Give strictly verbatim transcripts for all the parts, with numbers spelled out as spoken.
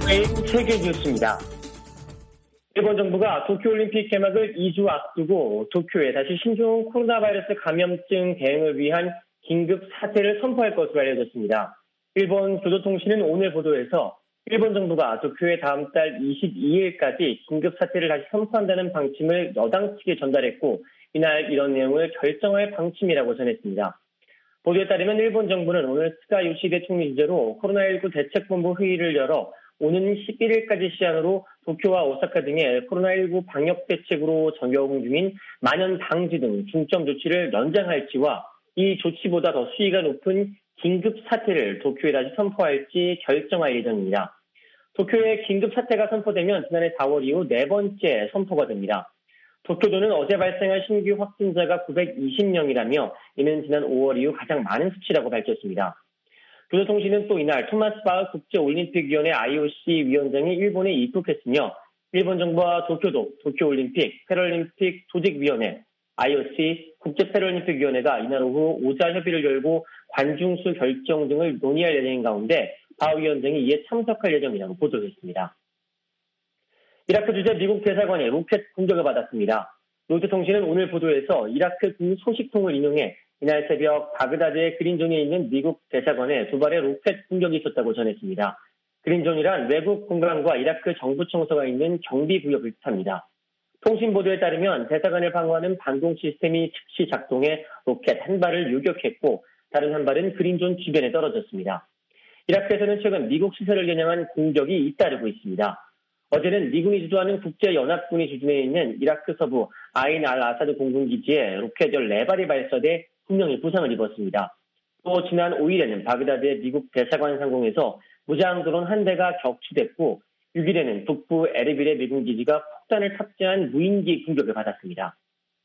에이 세계 뉴스입니다. 일본 정부가 도쿄올림픽 개막을 이 주 앞두고 도쿄에 다시 신종 코로나 바이러스 감염증 대응을 위한 긴급 사태를 선포할 것으로 알려졌습니다. 일본 교도통신은 오늘 보도에서 일본 정부가 도쿄에 다음 달 이십이 일까지 긴급 사태를 다시 선포한다는 방침을 여당 측에 전달했고 이날 이런 내용을 결정할 방침이라고 전했습니다. 보도에 따르면 일본 정부는 오늘 스가 요시히데 총리 주재로 코로나십구 대책본부 회의를 열어 오는 십일 일까지 시한으로 도쿄와 오사카 등의 코로나십구 방역 대책으로 적용 중인 만연 방지 등 중점 조치를 연장할지와 이 조치보다 더 수위가 높은 긴급 사태를 도쿄에 다시 선포할지 결정할 예정입니다. 도쿄에 긴급 사태가 선포되면 지난해 사월 이후 네 번째 선포가 됩니다. 도쿄도는 어제 발생한 신규 확진자가 구백이십 명이라며 이는 지난 오월 이후 가장 많은 수치라고 밝혔습니다. 교도통신은 또 이날 토마스 바흐 국제올림픽위원회 아이오씨 위원장이 일본에 입국했으며 일본 정부와 도쿄도, 도쿄올림픽, 패럴림픽 조직위원회, 아이오씨, 국제패럴림픽위원회가 이날 오후 오자 협의를 열고 관중수 결정 등을 논의할 예정인 가운데 바흐 위원장이 이에 참석할 예정이라고 보도했습니다. 이라크 주재 미국 대사관이 로켓 공격을 받았습니다. 로이터통신은 오늘 보도에서 이라크 군 소식통을 인용해 이날 새벽 바그다드의 그린존에 있는 미국 대사관에 두 발의 로켓 공격이 있었다고 전했습니다. 그린존이란 외국 공간과 이라크 정부 청소가 있는 경비구역을 뜻합니다. 통신 보도에 따르면 대사관을 방어하는 반공 시스템이 즉시 작동해 로켓 한 발을 요격했고 다른 한 발은 그린존 주변에 떨어졌습니다. 이라크에서는 최근 미국 시설을 겨냥한 공격이 잇따르고 있습니다. 어제는 미군이 주도하는 국제연합군이 주둔해 있는 이라크 서부 아인 알 아사드 공군기지에 로켓 열네 발이 발사돼 두 명이 부상을 입었습니다. 또 지난 오 일에는 바그다드의 미국 대사관 상공에서 무장 드론 한 대가 격추됐고 육 일에는 북부 에르빌의 미군 기지가 폭탄을 탑재한 무인기 공격을 받았습니다.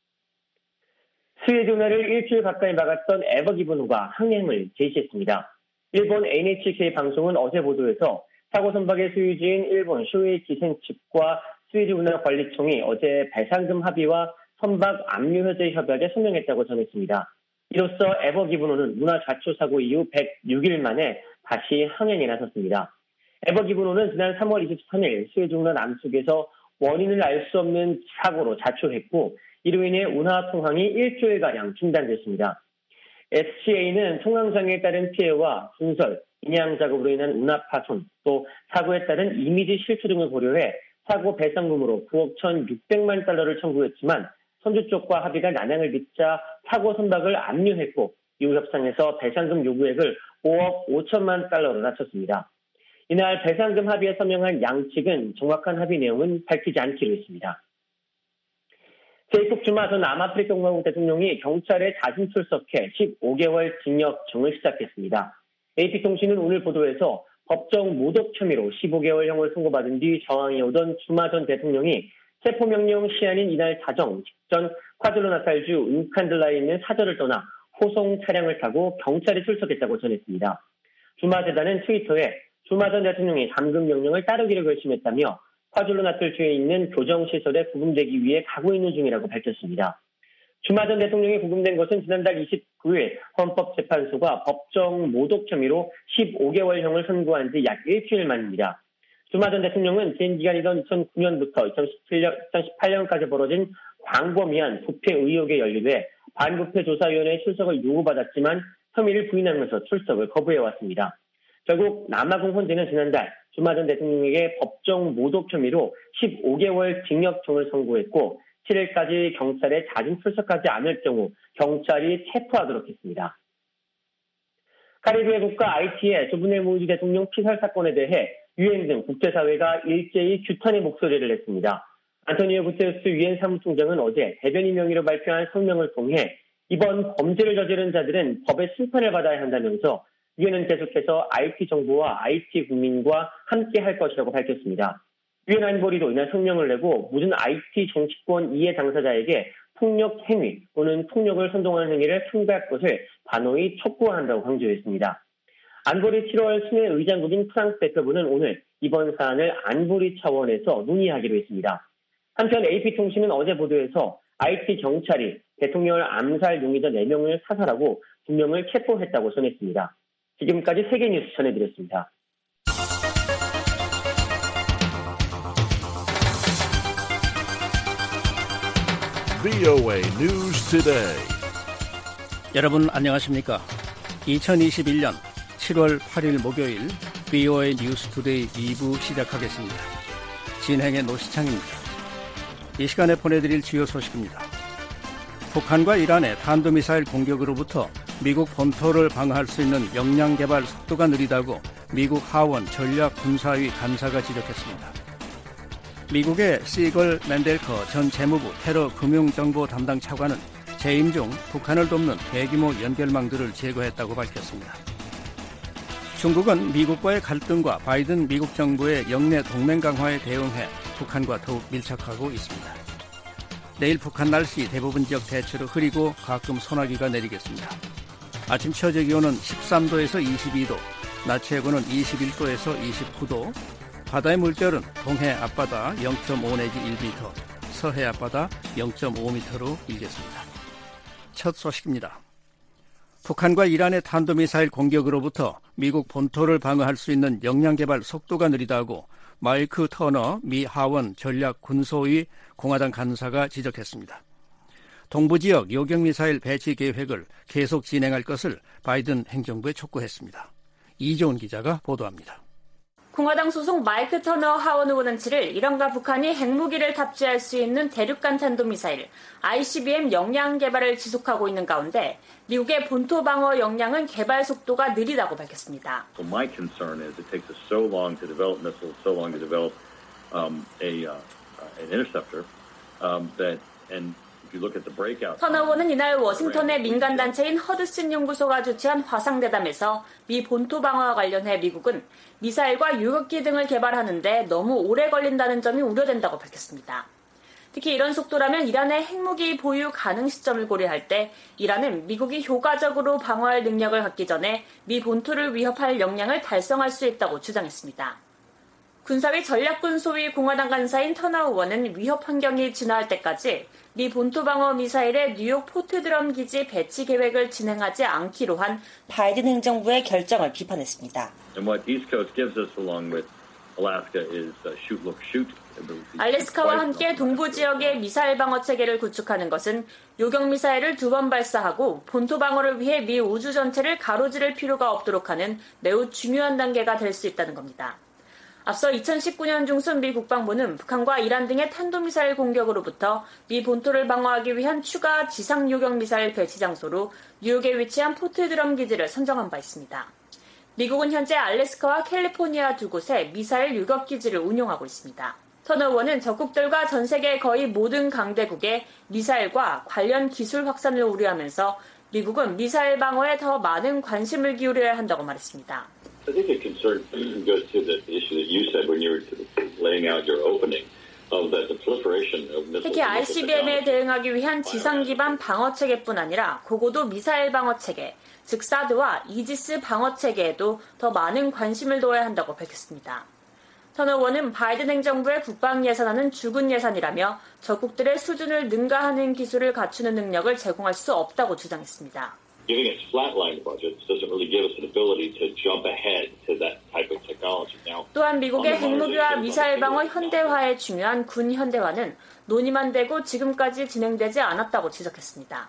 스웨즈 운하를 일주일 가까이 막았던 에버 기브노가 항행을 재시했습니다. 일본 엔에이치케이 방송은 어제 보도에서 사고 선박의 소유주인 일본 쇼웨이 기생 측과 스웨즈 운하 관리청이 어제 배상금 합의와 선박 압류 해제 협약에 서명했다고 전했습니다. 이로써 에버 기브노는 운하 자초 사고 이후 백육 일 만에 다시 항행에 나섰습니다. 에버 기브노는 지난 삼월 이십삼 일 스웨즈 운하 남쪽에서 원인을 알 수 없는 사고로 자초했고 이로 인해 운하 통항이 일주일가량 중단됐습니다. 에스씨에이는 통항장애에 따른 피해와 분설, 인양 작업으로 인한 운하 파손, 또 사고에 따른 이미지 실추 등을 고려해 사고 배상금으로 구억 천육백만 달러를 청구했지만 선주 쪽과 합의가 난항을 빚자 사고 선박을 압류했고 이후 협상에서 배상금 요구액을 오억 오천만 달러로 낮췄습니다. 이날 배상금 합의에 서명한 양측은 정확한 합의 내용은 밝히지 않기로 했습니다. 제이콥 주마 전 남아프리카 공화국 대통령이 경찰에 자진 출석해 십오 개월 징역형을 시작했습니다. 에이피통신은 오늘 보도에서 법정 모독 혐의로 십오 개월형을 선고받은 뒤 저항해 오던 주마 전 대통령이 체포명령 시한인 이날 자정 직전 콰줄루나탈주 은칸들라에 있는 사저를 떠나 호송 차량을 타고 경찰에 출석했다고 전했습니다. 주마 재단은 트위터에 주마 전 대통령이 잠금 명령을 따르기로 결심했다며 콰줄루나탈주에 있는 교정시설에 구금되기 위해 가고 있는 중이라고 밝혔습니다. 주마 전 대통령이 구금된 것은 지난달 이십구 일 헌법재판소가 법정 모독 혐의로 십오 개월형을 선고한 지 약 일주일 만입니다. 주마 전 대통령은 재임 기간이던 이천구 년부터 이천십팔 년까지 벌어진 광범위한 부패 의혹에 연루돼 반부패조사위원회의 출석을 요구받았지만 혐의를 부인하면서 출석을 거부해왔습니다. 결국 남아공 헌재는 지난달 주마 전 대통령에게 법정 모독 혐의로 십오 개월 징역형을 선고했고 칠 일까지 경찰에 자진 출석하지 않을 경우 경찰이 체포하도록 했습니다. 카리브해 국가 아이티의 조브넬 모이지 대통령 피살 사건에 대해 유엔 등 국제사회가 일제히 규탄의 목소리를 냈습니다. 안토니오 구테레스 유엔 사무총장은 어제 대변인 명의로 발표한 성명을 통해 이번 범죄를 저지른 자들은 법의 심판을 받아야 한다면서 유엔은 계속해서 아이티 정부와 아이티 국민과 함께 할 것이라고 밝혔습니다. 유엔 안보리도 이날 성명을 내고 모든 아이티 정치권 이해 당사자에게 폭력 행위 또는 폭력을 선동하는 행위를 삼가할 것을 단호히 촉구한다고 강조했습니다. 안보리 칠월 순회 의장국인 프랑스 대표부는 오늘 이번 사안을 안보리 차원에서 논의하기로 했습니다. 한편 에이피통신은 어제 보도에서 아이티 경찰이 대통령을 암살 용의자 네 명을 사살하고 두 명을 체포했다고 전했습니다. 지금까지 세계뉴스 전해드렸습니다. 브이오에이 News Today. 여러분 안녕하십니까? 이천이십일 년 칠월 팔일 목요일 브이오에이 뉴스 투데이 이 부 시작하겠습니다. 진행의 노시창입니다. 이 시간에 보내드릴 주요 소식입니다. 북한과 이란의 탄도미사일 공격으로부터 미국 본토를 방어할 수 있는 역량 개발 속도가 느리다고 미국 하원 전략군사위 간사가 지적했습니다. 미국의 시걸 맨델커 전 재무부 테러 금융정보 담당 차관은 재임 중 북한을 돕는 대규모 연결망들을 제거했다고 밝혔습니다. 중국은 미국과의 갈등과 바이든 미국 정부의 영내 동맹 강화에 대응해 북한과 더욱 밀착하고 있습니다. 내일 북한 날씨 대부분 지역 대체로 흐리고 가끔 소나기가 내리겠습니다. 아침 최저 기온은 십삼 도에서 이십이 도, 낮 최고는 이십일 도에서 이십구 도, 바다의 물결은 동해 앞바다 영 점 오 내지 일 미터, 서해 앞바다 영 점 오 미터로 일겠습니다. 첫 소식입니다. 북한과 이란의 탄도미사일 공격으로부터 미국 본토를 방어할 수 있는 역량 개발 속도가 느리다고 마이크 터너 미 하원 전략군소위 공화당 간사가 지적했습니다. 동부지역 요격미사일 배치 계획을 계속 진행할 것을 바이든 행정부에 촉구했습니다. 이종훈 기자가 보도합니다. 공화당 소속 마이크 터너 하원 의원은 칠일 이란과 북한이 핵무기를 탑재할 수 있는 대륙간 탄도미사일 아이씨비엠 역량 개발을 지속하고 있는 가운데 미국의 본토 방어 역량은 개발 속도가 느리다고 밝혔습니다. So my concern is it takes us so long to develop missiles, so long to develop um, a uh, an interceptor um, that and 터너 의원은 이날 워싱턴의 민간단체인 허드슨 연구소가 주최한 화상대담에서 미 본토 방어와 관련해 미국은 미사일과 유격기 등을 개발하는데 너무 오래 걸린다는 점이 우려된다고 밝혔습니다. 특히 이런 속도라면 이란의 핵무기 보유 가능 시점을 고려할 때 이란은 미국이 효과적으로 방어할 능력을 갖기 전에 미 본토를 위협할 역량을 달성할 수 있다고 주장했습니다. 군사위 전략군 소위 공화당 간사인 터너 의원은 위협 환경이 진화할 때까지 미 본토 방어 미사일의 뉴욕 포트드럼 기지 배치 계획을 진행하지 않기로 한 바이든 행정부의 결정을 비판했습니다. And what East Coast gives us along with Alaska is shoot, look, shoot. 알래스카와 함께 동부 지역의 미사일 방어 체계를 구축하는 것은 요격 미사일을 두 번 발사하고 본토 방어를 위해 미 우주 전체를 가로지를 필요가 없도록 하는 매우 중요한 단계가 될 수 있다는 겁니다. 앞서 이천십구 년 중순 미 국방부는 북한과 이란 등의 탄도미사일 공격으로부터 미 본토를 방어하기 위한 추가 지상 요격 미사일 배치 장소로 뉴욕에 위치한 포트드럼 기지를 선정한 바 있습니다. 미국은 현재 알래스카와 캘리포니아 두 곳에 미사일 유격 기지를 운용하고 있습니다. 터너 의원은 적국들과 전 세계 거의 모든 강대국의 미사일과 관련 기술 확산을 우려하면서 미국은 미사일 방어에 더 많은 관심을 기울여야 한다고 말했습니다. I think the concern goes to the issue that you said when you were laying out your opening of the proliferation of missiles. 특히 아이씨비엠에 대응하기 위한 지상 기반 방어 체계뿐 아니라 고고도 미사일 방어 체계, 즉 사드와 이지스 방어 체계에도 더 많은 관심을 둬야 한다고 밝혔습니다. 터너 의원은 바이든 행정부의 국방 예산안은 죽은 예산이라며 적국들의 수준을 능가하는 기술을 갖추는 능력을 제공할 수 없다고 주장했습니다. Giving us flatline budgets doesn't really give us an ability to jump ahead to that type of technology. Now, 또한 미국의 핵무기와 미사일 방어 현대화에 중요한 군 현대화는 논의만 되고 지금까지 진행되지 않았다고 지적했습니다.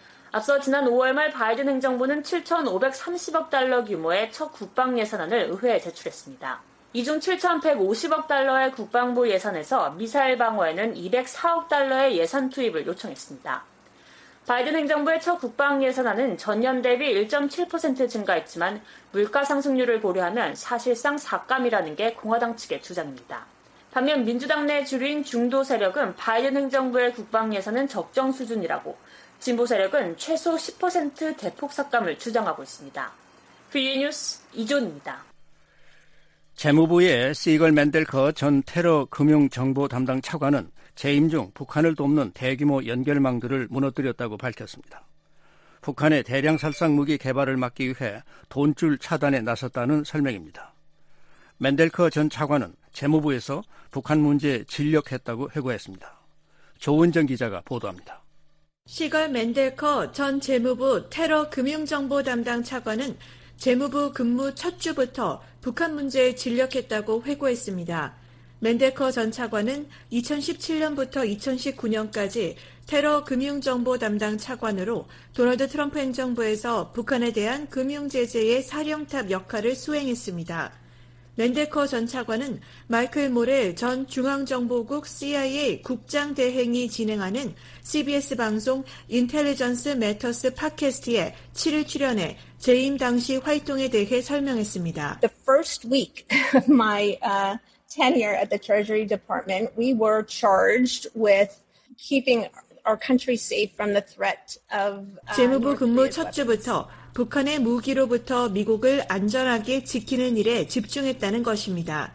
앞서 지난 오월 말 바이든 행정부는 칠천오백삼십억 달러 규모의 첫 국방 예산안을 의회에 제출했습니다. 이 중 칠천백오십억 달러의 국방부 예산에서 미사일 방어에는 이백사억 달러의 예산 투입을 요청했습니다. 바이든 행정부의 첫 국방 예산안은 전년 대비 일 점 칠 퍼센트 증가했지만 물가 상승률을 고려하면 사실상 삭감이라는 게 공화당 측의 주장입니다. 반면 민주당 내 주류인 중도 세력은 바이든 행정부의 국방 예산은 적정 수준이라고, 진보 세력은 최소 십 퍼센트 대폭 삭감을 주장하고 있습니다. 브이오에이 뉴스 이존입니다. 재무부의 시걸 맨델커 전 테러 금융정보 담당 차관은 재임 중 북한을 돕는 대규모 연결망들을 무너뜨렸다고 밝혔습니다. 북한의 대량 살상 무기 개발을 막기 위해 돈줄 차단에 나섰다는 설명입니다. 맨델커 전 차관은 재무부에서 북한 문제에 진력했다고 회고했습니다. 조은정 기자가 보도합니다. 시걸 맨델커 전 재무부 테러 금융정보 담당 차관은 재무부 근무 첫 주부터 북한 문제에 진력했다고 회고했습니다. 맨데커 전 차관은 이천십칠 년부터 이천십구 년까지 테러 금융정보 담당 차관으로 도널드 트럼프 행정부에서 북한에 대한 금융제재의 사령탑 역할을 수행했습니다. 맨데커 전 차관은 마이클 모렐 전 중앙정보국 씨아이에이 국장대행이 진행하는 씨비에스 방송 인텔리전스 매터스 팟캐스트에 칠 일 출연해 재임 당시 활동에 대해 설명했습니다. The first week of my uh, tenure at the Treasury Department, we were charged with keeping our country safe from the threat of uh, 재무부 근무 첫 주부터 북한의 무기로부터 미국을 안전하게 지키는 일에 집중했다는 것입니다.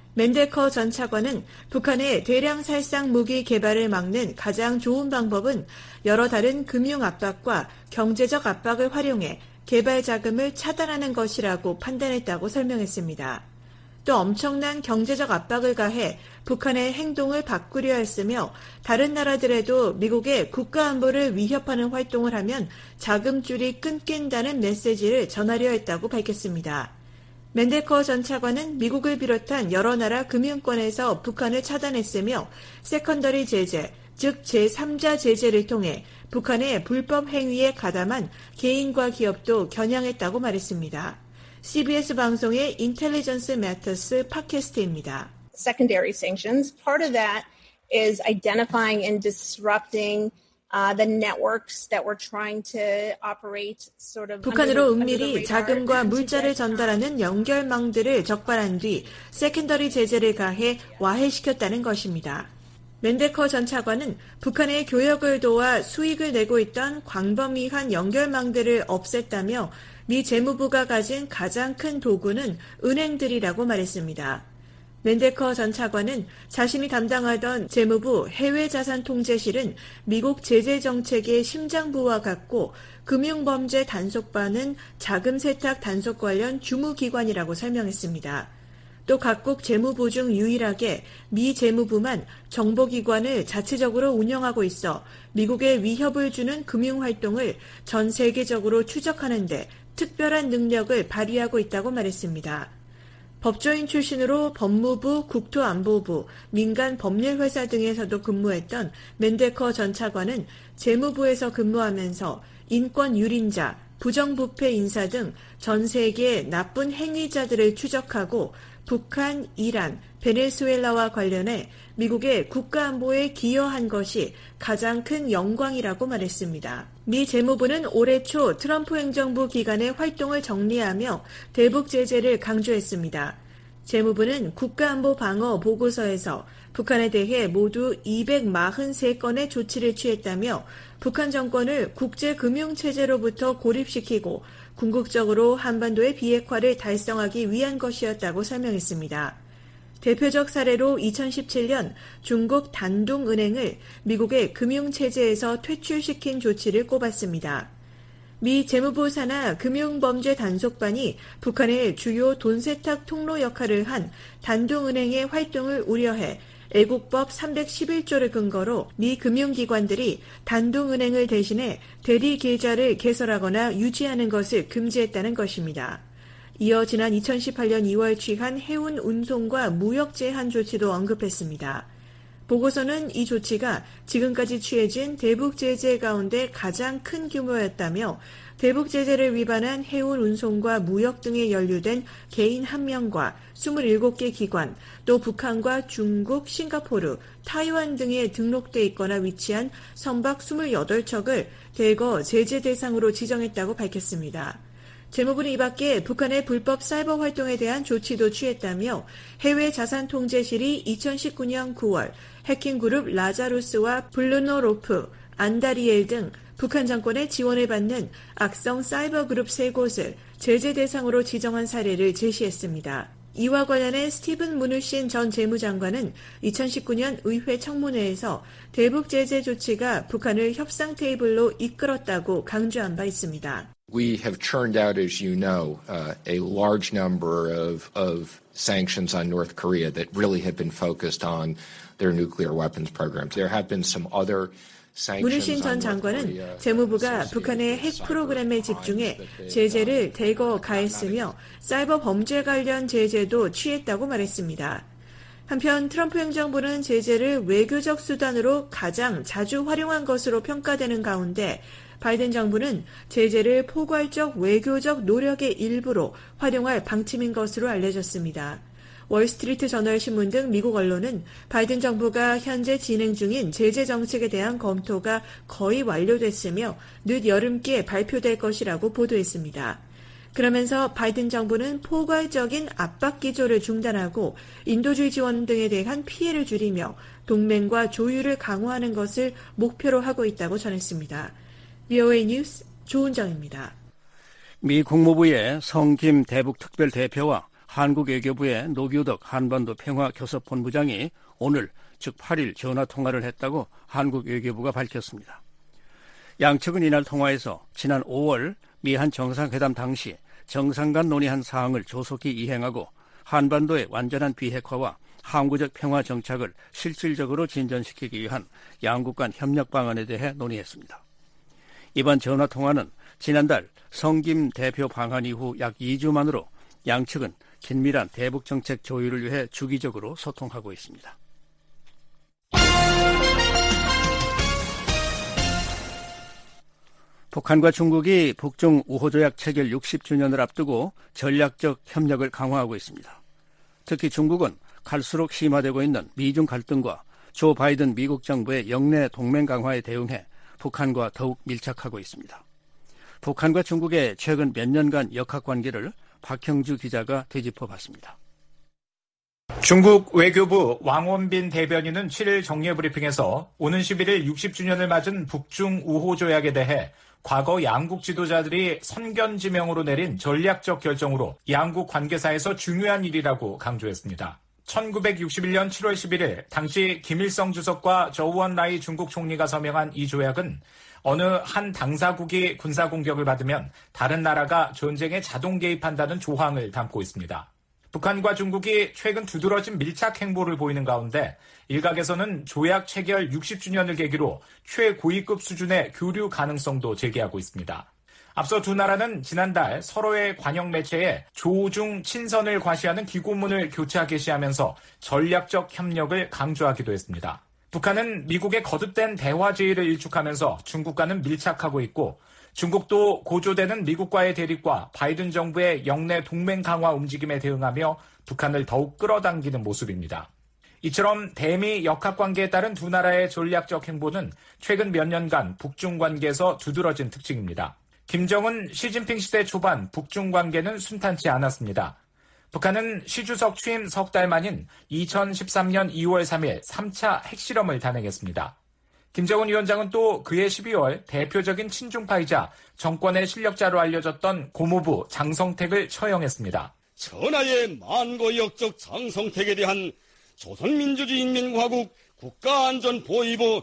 맨데커 전 차관은 북한의 대량 살상 무기 개발을 막는 가장 좋은 방법은 여러 다른 금융 압박과 경제적 압박을 활용해 개발 자금을 차단하는 것이라고 판단했다고 설명했습니다. 또 엄청난 경제적 압박을 가해 북한의 행동을 바꾸려 했으며 다른 나라들에도 미국의 국가 안보를 위협하는 활동을 하면 자금줄이 끊긴다는 메시지를 전하려 했다고 밝혔습니다. 맨데커 전 차관은 미국을 비롯한 여러 나라 금융권에서 북한을 차단했으며 세컨더리 제재, 즉 제삼자 제재를 통해 북한의 불법 행위에 가담한 개인과 기업도 겨냥했다고 말했습니다. 씨비에스 방송의 인텔리전스 매터스 팟캐스트입니다. Secondary sanctions, part of that is identifying and disrupting uh, the networks that we're trying to operate sort of 북한으로 은밀히 자금과 물자를 전달하는 연결망들을 적발한 뒤 세컨더리 제재를 가해 와해시켰다는 것입니다. 맨데커 전 차관은 북한의 교역을 도와 수익을 내고 있던 광범위한 연결망들을 없앴다며 미 재무부가 가진 가장 큰 도구는 은행들이라고 말했습니다. 맨데커 전 차관은 자신이 담당하던 재무부 해외자산통제실은 미국 제재정책의 심장부와 같고 금융범죄 단속반은 자금세탁 단속 관련 주무기관이라고 설명했습니다. 또 각국 재무부 중 유일하게 미 재무부만 정보기관을 자체적으로 운영하고 있어 미국에 위협을 주는 금융활동을 전 세계적으로 추적하는 데 특별한 능력을 발휘하고 있다고 말했습니다. 법조인 출신으로 법무부, 국토안보부, 민간법률회사 등에서도 근무했던 맨데커 전 차관은 재무부에서 근무하면서 인권유린자, 부정부패 인사 등 전 세계 나쁜 행위자들을 추적하고 북한, 이란, 베네수엘라와 관련해 미국의 국가안보에 기여한 것이 가장 큰 영광이라고 말했습니다. 미 재무부는 올해 초 트럼프 행정부 기간의 활동을 정리하며 대북 제재를 강조했습니다. 재무부는 국가안보 방어 보고서에서 북한에 대해 모두 이백사십삼 건의 조치를 취했다며 북한 정권을 국제금융체제로부터 고립시키고 궁극적으로 한반도의 비핵화를 달성하기 위한 것이었다고 설명했습니다. 대표적 사례로 이천십칠 년 중국 단둥은행을 미국의 금융체제에서 퇴출시킨 조치를 꼽았습니다. 미 재무부 산하 금융범죄 단속반이 북한의 주요 돈세탁 통로 역할을 한 단둥은행의 활동을 우려해 애국법 삼백십일 조를 근거로 미 금융기관들이 단둥은행을 대신해 대리계좌를 개설하거나 유지하는 것을 금지했다는 것입니다. 이어 지난 이천십팔 년 이월 취한 해운 운송과 무역 제한 조치도 언급했습니다. 보고서는 이 조치가 지금까지 취해진 대북 제재 가운데 가장 큰 규모였다며 대북 제재를 위반한 해운 운송과 무역 등에 연루된 개인 한 명과 이십칠 개 기관, 또 북한과 중국, 싱가포르, 타이완 등에 등록돼 있거나 위치한 선박 이십팔 척을 대거 제재 대상으로 지정했다고 밝혔습니다. 재무부는 이 밖에 북한의 불법 사이버 활동에 대한 조치도 취했다며 해외자산통제실이 이천십구 년 구월 해킹그룹 라자루스와 블루노로프, 안다리엘 등 북한 정권의 지원을 받는 악성 사이버 그룹 세 곳을 제재 대상으로 지정한 사례를 제시했습니다. 이와 관련해 스티븐 무누신 전 재무장관은 이천십구 년 의회 청문회에서 대북 제재 조치가 북한을 협상 테이블로 이끌었다고 강조한 바 있습니다. We have churned out, as you know, uh, a large number of, of sanctions on North Korea that really have been focused on their nuclear weapons programs. There have been some other 문희신 전 장관은 재무부가 북한의 핵 프로그램에 집중해 제재를 대거 가했으며 사이버 범죄 관련 제재도 취했다고 말했습니다. 한편 트럼프 행정부는 제재를 외교적 수단으로 가장 자주 활용한 것으로 평가되는 가운데 바이든 정부는 제재를 포괄적 외교적 노력의 일부로 활용할 방침인 것으로 알려졌습니다. 월스트리트 저널 신문 등 미국 언론은 바이든 정부가 현재 진행 중인 제재 정책에 대한 검토가 거의 완료됐으며 늦 여름께 발표될 것이라고 보도했습니다. 그러면서 바이든 정부는 포괄적인 압박 기조를 중단하고 인도주의 지원 등에 대한 피해를 줄이며 동맹과 조율을 강화하는 것을 목표로 하고 있다고 전했습니다. 브이오에이 뉴스 조은정입니다. 미 국무부의 성김 대북 특별대표와 한국 외교부의 노규덕 한반도 평화교섭본부장이 오늘 즉 팔 일 전화통화를 했다고 한국 외교부가 밝혔습니다. 양측은 이날 통화에서 지난 오월 미한 정상회담 당시 정상 간 논의한 사항을 조속히 이행하고 한반도의 완전한 비핵화와 항구적 평화 정착을 실질적으로 진전시키기 위한 양국 간 협력 방안에 대해 논의했습니다. 이번 전화통화는 지난달 성김 대표 방한 이후 약 이 주 만으로 양측은 긴밀한 대북정책 조율을 위해 주기적으로 소통하고 있습니다. 북한과 중국이 북중 우호조약 체결 육십 주년을 앞두고 전략적 협력을 강화하고 있습니다. 특히 중국은 갈수록 심화되고 있는 미중 갈등과 조 바이든 미국 정부의 영내 동맹 강화에 대응해 북한과 더욱 밀착하고 있습니다. 북한과 중국의 최근 몇 년간 역학관계를 박형주 기자가 되짚어봤습니다. 중국 외교부 왕원빈 대변인은 칠 일 정례 브리핑에서 오는 십일 일 육십 주년을 맞은 북중 우호조약에 대해 과거 양국 지도자들이 선견지명으로 내린 전략적 결정으로 양국 관계사에서 중요한 일이라고 강조했습니다. 천구백육십일 년 칠월 십일일 당시 김일성 주석과 저우언라이 중국 총리가 서명한 이 조약은 어느 한 당사국이 군사공격을 받으면 다른 나라가 전쟁에 자동 개입한다는 조항을 담고 있습니다. 북한과 중국이 최근 두드러진 밀착 행보를 보이는 가운데 일각에서는 조약 체결 육십 주년을 계기로 최고위급 수준의 교류 가능성도 제기하고 있습니다. 앞서 두 나라는 지난달 서로의 관영 매체에 조중 친선을 과시하는 기고문을 교차 게시하면서 전략적 협력을 강조하기도 했습니다. 북한은 미국의 거듭된 대화 제의를 일축하면서 중국과는 밀착하고 있고 중국도 고조되는 미국과의 대립과 바이든 정부의 영내 동맹 강화 움직임에 대응하며 북한을 더욱 끌어당기는 모습입니다. 이처럼 대미 역학관계에 따른 두 나라의 전략적 행보는 최근 몇 년간 북중 관계에서 두드러진 특징입니다. 김정은, 시진핑 시대 초반 북중 관계는 순탄치 않았습니다. 북한은 시 주석 취임 석 달 만인 이천십삼 년 이월 삼일 삼 차 핵실험을 단행했습니다. 김정은 위원장은 또 그해 십이월 대표적인 친중파이자 정권의 실력자로 알려졌던 고모부 장성택을 처형했습니다. 천하의 만고 역적 장성택에 대한 조선민주주의인민공화국 국가안전보위부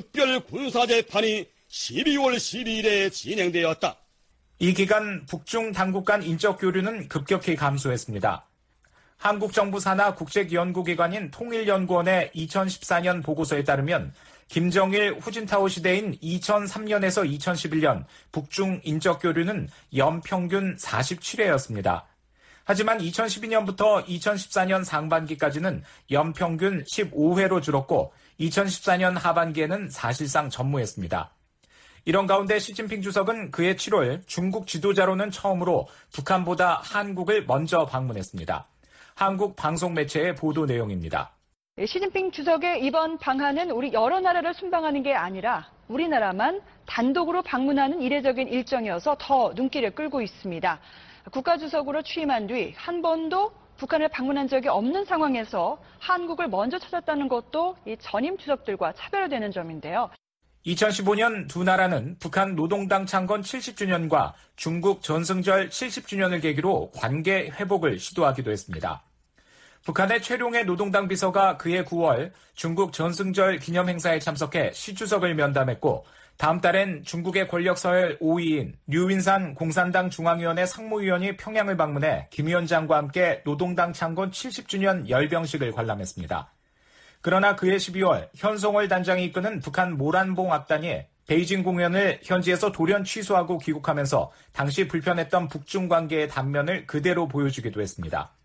특별군사재판이 십이월 십이일에 진행되었다. 이 기간 북중 당국 간 인적 교류는 급격히 감소했습니다. 한국 정부 산하 국책연구기관인 통일연구원의 이천십사 년 보고서에 따르면 김정일 후진타오 시대인 이천삼 년에서 이천십일 년 북중 인적 교류는 연평균 사십칠 회였습니다. 하지만 이천십이 년부터 이천십사 년 상반기까지는 연평균 십오 회로 줄었고 이천십사 년 하반기에는 사실상 전무했습니다. 이런 가운데 시진핑 주석은 그해 칠월 중국 지도자로는 처음으로 북한보다 한국을 먼저 방문했습니다. 한국 방송 매체의 보도 내용입니다. 시진핑 주석의 이번 방한은 우리 여러 나라를 순방하는 게 아니라 우리나라만 단독으로 방문하는 이례적인 일정이어서 더 눈길을 끌고 있습니다. 국가주석으로 취임한 뒤 한 번도 북한을 방문한 적이 없는 상황에서 한국을 먼저 찾았다는 것도 이 전임 주석들과 차별화되는 점인데요. 이천십오 년 두 나라는 북한 노동당 창건 칠십 주년과 중국 전승절 칠십 주년을 계기로 관계 회복을 시도하기도 했습니다. 북한의 최룡해 노동당 비서가 그해 구월 중국 전승절 기념 행사에 참석해 시 주석을 면담했고 다음 달엔 중국의 권력 서열 오 위인 류윈산 공산당 중앙위원회 상무위원이 평양을 방문해 김 위원장과 함께 노동당 창건 칠십 주년 열병식을 관람했습니다. 그러나 그해 십이월 현송월 단장이 이끄는 북한 모란봉 악단이 베이징 공연을 현지에서 돌연 취소하고 귀국하면서 당시 불편했던 북중 관계의 단면을 그대로 보여주기도 했습니다.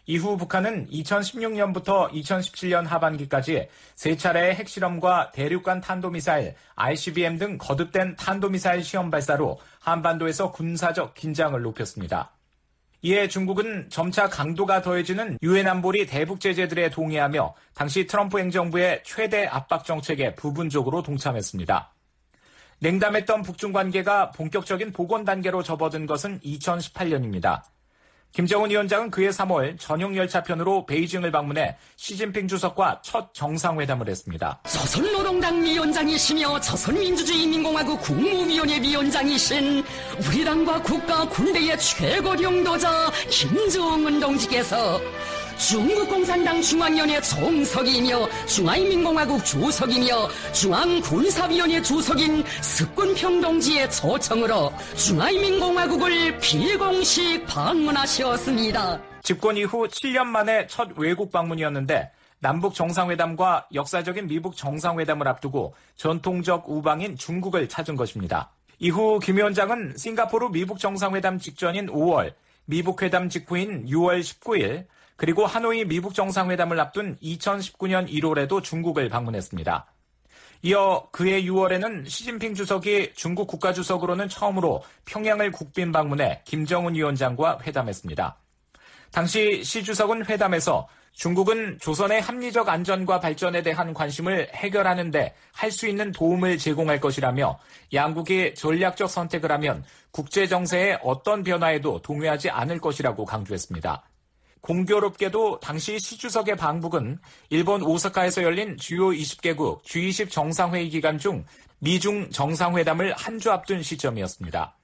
이후 북한은 이천십육 년부터 이천십칠 년 하반기까지 세 차례의 핵실험과 대륙간 탄도미사일, 아이씨비엠 등 거듭된 탄도미사일 시험 발사로 한반도에서 군사적 긴장을 높였습니다. 이에 중국은 점차 강도가 더해지는 유엔 안보리 대북 제재들에 동의하며 당시 트럼프 행정부의 최대 압박 정책에 부분적으로 동참했습니다. 냉담했던 북중 관계가 본격적인 복원 단계로 접어든 것은 이천십팔 년입니다. 김정은 위원장은 그해 삼월 전용 열차편으로 베이징을 방문해 시진핑 주석과 첫 정상회담을 했습니다. 조선노동당 위원장이시며 조선민주주의인민공화국 국무위원회 위원장이신 우리 당과 국가 군대의 최고領導者김정은 동지께서 중국 공산당 중앙위원회 총석이며 중화인민공화국 주석이며 중앙군사위원회 주석인 석군평 동지의 초청으로 중화인민공화국을 비공식 방문하셨습니다. 집권 이후 칠 년 만에 첫 외국 방문이었는데 남북 정상회담과 역사적인 미북 정상회담을 앞두고 전통적 우방인 중국을 찾은 것입니다. 이후 김 위원장은 싱가포르 미북 정상회담 직전인 오월, 미북 회담 직후인 유월 십구일, 그리고 하노이 미북 정상회담을 앞둔 이천십구 년 일월에도 중국을 방문했습니다. 이어 그해 유월에는 시진핑 주석이 중국 국가주석으로는 처음으로 평양을 국빈 방문해 김정은 위원장과 회담했습니다. 당시 시 주석은 회담에서 중국은 조선의 합리적 안전과 발전에 대한 관심을 해결하는 데 할 수 있는 도움을 제공할 것이라며 양국이 전략적 선택을 하면 국제 정세의 어떤 변화에도 동의하지 않을 것이라고 강조했습니다. 공교롭게도 당시 시 주석의 방북은 일본 오사카에서 열린 주요 이십 개국 지 이십 정상회의 기간 중 미중 정상회담을 한 주 앞둔 시점이었습니다.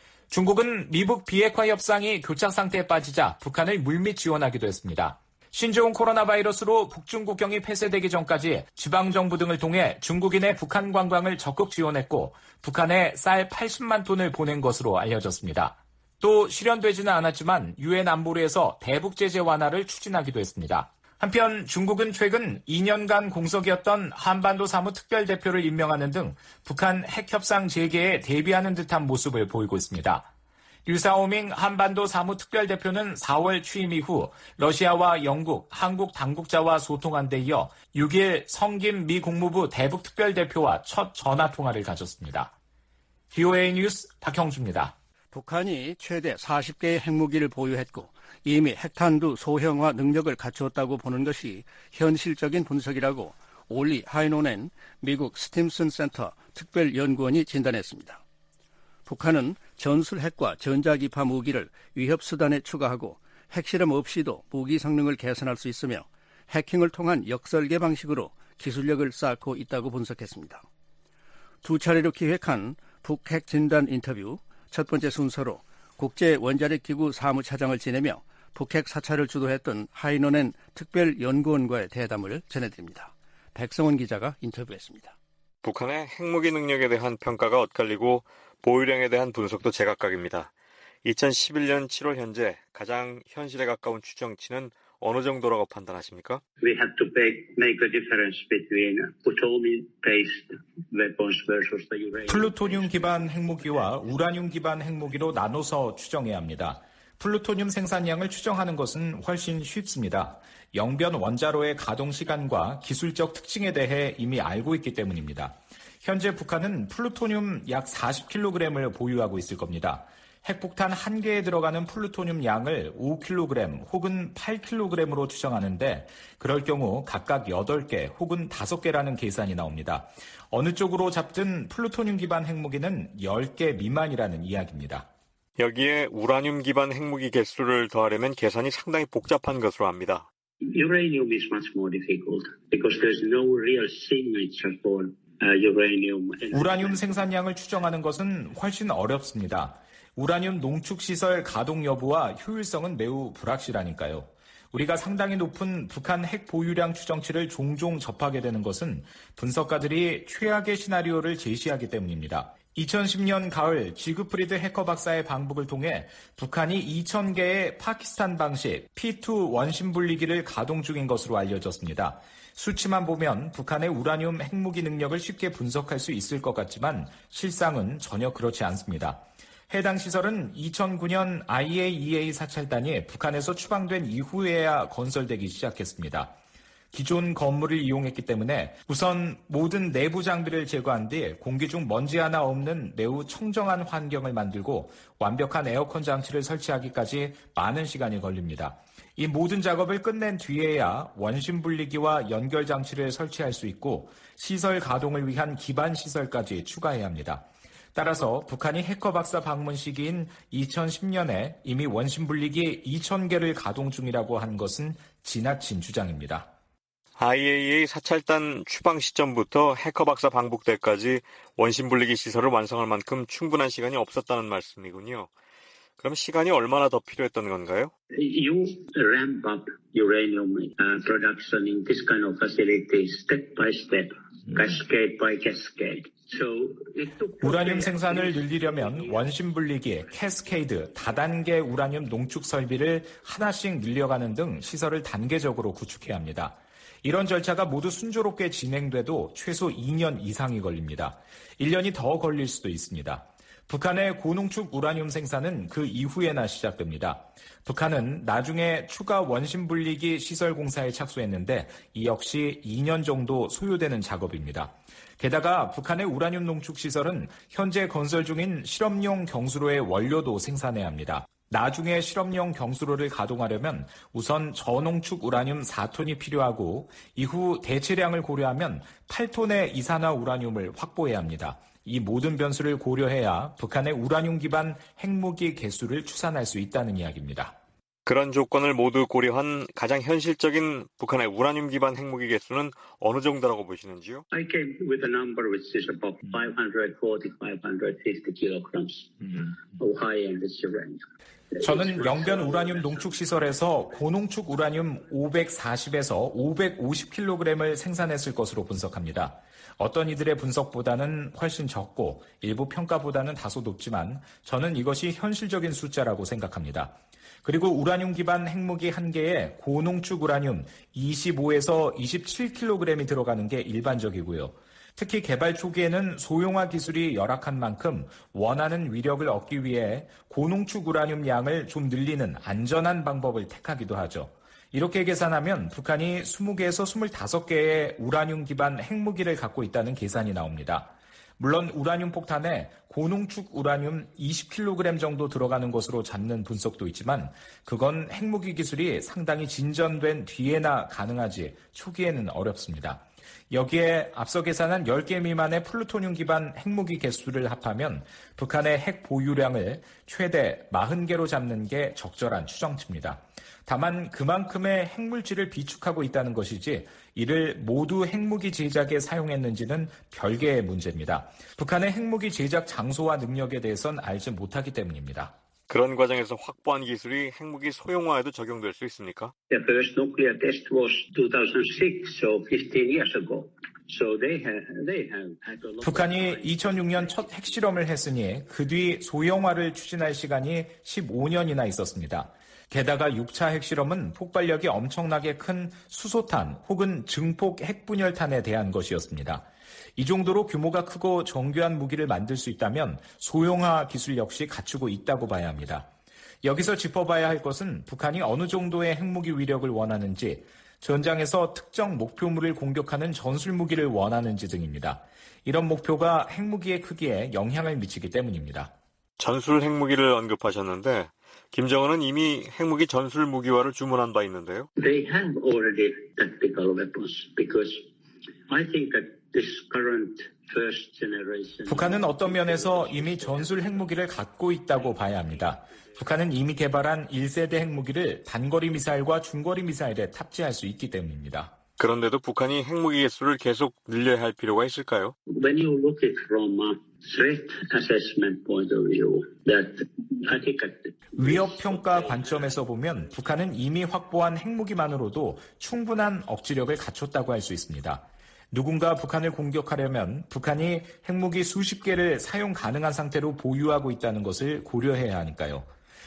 중국은 미북 비핵화 협상이 교착 상태에 빠지자 북한을 물밑 지원하기도 했습니다. 신종 코로나 바이러스로 북중 국경이 폐쇄되기 전까지 지방정부 등을 통해 중국인의 북한 관광을 적극 지원했고 북한에 쌀 팔십만 톤을 보낸 것으로 알려졌습니다. 또 실현되지는 않았지만 유엔 안보리에서 대북 제재 완화를 추진하기도 했습니다. 한편 중국은 최근 이 년간 공석이었던 한반도 사무특별대표를 임명하는 등 북한 핵협상 재개에 대비하는 듯한 모습을 보이고 있습니다. 류사오밍 한반도 사무특별대표는 사월 취임 이후 러시아와 영국, 한국 당국자와 소통한 데 이어 육일 성김 미 국무부 대북특별대표와 첫 전화통화를 가졌습니다. 비오에이 뉴스 박형주입니다. 북한이 최대 사십 개의 핵무기를 보유했고 이미 핵탄두 소형화 능력을 갖추었다고 보는 것이 현실적인 분석이라고 올리 하이노넨 미국 스팀슨 센터 특별연구원이 진단했습니다. 북한은 전술 핵과 전자기파 무기를 위협수단에 추가하고 핵실험 없이도 무기 성능을 개선할 수 있으며 해킹을 통한 역설계 방식으로 기술력을 쌓고 있다고 분석했습니다. 두 차례로 기획한 북핵 진단 인터뷰 첫 번째 순서로 국제원자력기구 사무차장을 지내며 북핵 사찰을 주도했던 하이노넨 특별연구원과의 대담을 전해드립니다. 백성원 기자가 인터뷰했습니다. 북한의 핵무기 능력에 대한 평가가 엇갈리고 보유량에 대한 분석도 제각각입니다. 이천십일 년 칠월 현재 가장 현실에 가까운 추정치는 어느 정도라고 판단하십니까? We have to make a difference between plutonium-based weapons versus the uranium. 플루토늄 기반 핵무기와 우라늄 기반 핵무기로 나눠서 추정해야 합니다. 플루토늄 생산량을 추정하는 것은 훨씬 쉽습니다. 영변 원자로의 가동 시간과 기술적 특징에 대해 이미 알고 있기 때문입니다. 현재 북한은 플루토늄 약 사십 킬로그램을 보유하고 있을 겁니다. 핵폭탄 한 개에 들어가는 플루토늄 양을 오 킬로그램 혹은 팔 킬로그램으로 추정하는데 그럴 경우 각각 여덟 개 혹은 다섯 개라는 계산이 나옵니다. 어느 쪽으로 잡든 플루토늄 기반 핵무기는 열 개 미만이라는 이야기입니다. 여기에 우라늄 기반 핵무기 개수를 더하려면 계산이 상당히 복잡한 것으로 압니다. Uranium is much more difficult because there's no real signature for uranium. 우라늄 생산량을 추정하는 것은 훨씬 어렵습니다. 우라늄 농축시설 가동 여부와 효율성은 매우 불확실하니까요. 우리가 상당히 높은 북한 핵 보유량 추정치를 종종 접하게 되는 것은 분석가들이 최악의 시나리오를 제시하기 때문입니다. 이천십 년 가을 지그프리드 해커 박사의 방북을 통해 북한이 이천 개의 파키스탄 방식 피 투 원심 분리기를 가동 중인 것으로 알려졌습니다. 수치만 보면 북한의 우라늄 핵무기 능력을 쉽게 분석할 수 있을 것 같지만 실상은 전혀 그렇지 않습니다. 해당 시설은 이천구 년 아이에이이에이 사찰단이 북한에서 추방된 이후에야 건설되기 시작했습니다. 기존 건물을 이용했기 때문에 우선 모든 내부 장비를 제거한 뒤 공기 중 먼지 하나 없는 매우 청정한 환경을 만들고 완벽한 에어컨 장치를 설치하기까지 많은 시간이 걸립니다. 이 모든 작업을 끝낸 뒤에야 원심 분리기와 연결 장치를 설치할 수 있고 시설 가동을 위한 기반 시설까지 추가해야 합니다. 따라서 북한이 해커 박사 방문 시기인 이천십 년에 이미 원심 분리기 이천 개를 가동 중이라고 한 것은 지나친 주장입니다. 아이에이이에이 사찰단 추방 시점부터 해커 박사 방북 때까지 원심 분리기 시설을 완성할 만큼 충분한 시간이 없었다는 말씀이군요. 그럼 시간이 얼마나 더 필요했던 건가요? You ramp up uranium uh, production in this kind of facilities step by step, cascade by cascade. So it took 우라늄 생산을 늘리려면 원심 분리기, 캐스케이드, 다단계 우라늄 농축 설비를 하나씩 늘려가는 등 시설을 단계적으로 구축해야 합니다. 이런 절차가 모두 순조롭게 진행돼도 최소 이 년 이상이 걸립니다. 일 년이 더 걸릴 수도 있습니다. 북한의 고농축 우라늄 생산은 그 이후에나 시작됩니다. 북한은 나중에 추가 원심 분리기 시설 공사에 착수했는데 이 역시 이 년 정도 소요되는 작업입니다. 게다가 북한의 우라늄 농축 시설은 현재 건설 중인 실험용 경수로의 원료도 생산해야 합니다. 나중에 실험용 경수로를 가동하려면 우선 저농축 우라늄 사 톤이 필요하고 이후 대체량을 고려하면 팔 톤의 이산화 우라늄을 확보해야 합니다. 이 모든 변수를 고려해야 북한의 우라늄 기반 핵무기 개수를 추산할 수 있다는 이야기입니다. 그런 조건을 모두 고려한 가장 현실적인 북한의 우라늄 기반 핵무기 개수는 어느 정도라고 보시는지요? I came with a number which is about five forty, five fifty kilograms of high-end uranium. 저는 영변 우라늄 농축 시설에서 고농축 우라늄 오백사십에서 오백오십 킬로그램을 생산했을 것으로 분석합니다. 어떤 이들의 분석보다는 훨씬 적고 일부 평가보다는 다소 높지만 저는 이것이 현실적인 숫자라고 생각합니다. 그리고 우라늄 기반 핵무기 한 개에 고농축 우라늄 이십오에서 이십칠 킬로그램이 들어가는 게 일반적이고요. 특히 개발 초기에는 소형화 기술이 열악한 만큼 원하는 위력을 얻기 위해 고농축 우라늄 양을 좀 늘리는 안전한 방법을 택하기도 하죠. 이렇게 계산하면 북한이 이십 개에서 이십오 개의 우라늄 기반 핵무기를 갖고 있다는 계산이 나옵니다. 물론 우라늄 폭탄에 고농축 우라늄 이십 킬로그램 정도 들어가는 것으로 잡는 분석도 있지만 그건 핵무기 기술이 상당히 진전된 뒤에나 가능하지 초기에는 어렵습니다. 여기에 앞서 계산한 열 개 미만의 플루토늄 기반 핵무기 개수를 합하면 북한의 핵 보유량을 최대 사십 개로 잡는 게 적절한 추정치입니다. 다만 그만큼의 핵물질을 비축하고 있다는 것이지 이를 모두 핵무기 제작에 사용했는지는 별개의 문제입니다. 북한의 핵무기 제작 장소와 능력에 대해서는 알지 못하기 때문입니다. 그런 과정에서 확보한 기술이 핵무기 소형화에도 적용될 수 있습니까? The first nuclear test was two thousand six, so fifteen years ago. So they have, they have had a lot 북한이 이천육 년 첫 핵실험을 했으니 그 뒤 소형화를 추진할 시간이 십오 년이나 있었습니다. 게다가 육 차 핵실험은 폭발력이 엄청나게 큰 수소탄 혹은 증폭 핵분열탄에 대한 것이었습니다. 이 정도로 규모가 크고 정교한 무기를 만들 수 있다면 소형화 기술 역시 갖추고 있다고 봐야 합니다. 여기서 짚어봐야 할 것은 북한이 어느 정도의 핵무기 위력을 원하는지, 전장에서 특정 목표물을 공격하는 전술무기를 원하는지 등입니다. 이런 목표가 핵무기의 크기에 영향을 미치기 때문입니다. 전술 핵무기를 언급하셨는데 김정은은 이미 핵무기 전술 무기화를 주문한 바 있는데요. They have already tactical weapons because I think that this current first generation. 북한은 어떤 면에서 이미 전술 핵무기를 갖고 있다고 봐야 합니다. 북한은 이미 개발한 일 세대 핵무기를 단거리 미사일과 중거리 미사일에 탑재할 수 있기 때문입니다. 그런데도 북한이 핵무기 개수를 계속 늘려야 할 필요가 있을까요? When you look at from a threat assessment point of view, that I think that 위협 평가 관점에서 보면 북한은 이미 확보한 핵무기만으로도 충분한 억지력을 갖췄다고 할 수 있습니다. 누군가 북한을 공격하려면 북한이 핵무기 수십 개를 사용 가능한 상태로 보유하고 있다는 것을 고려해야 하니까요.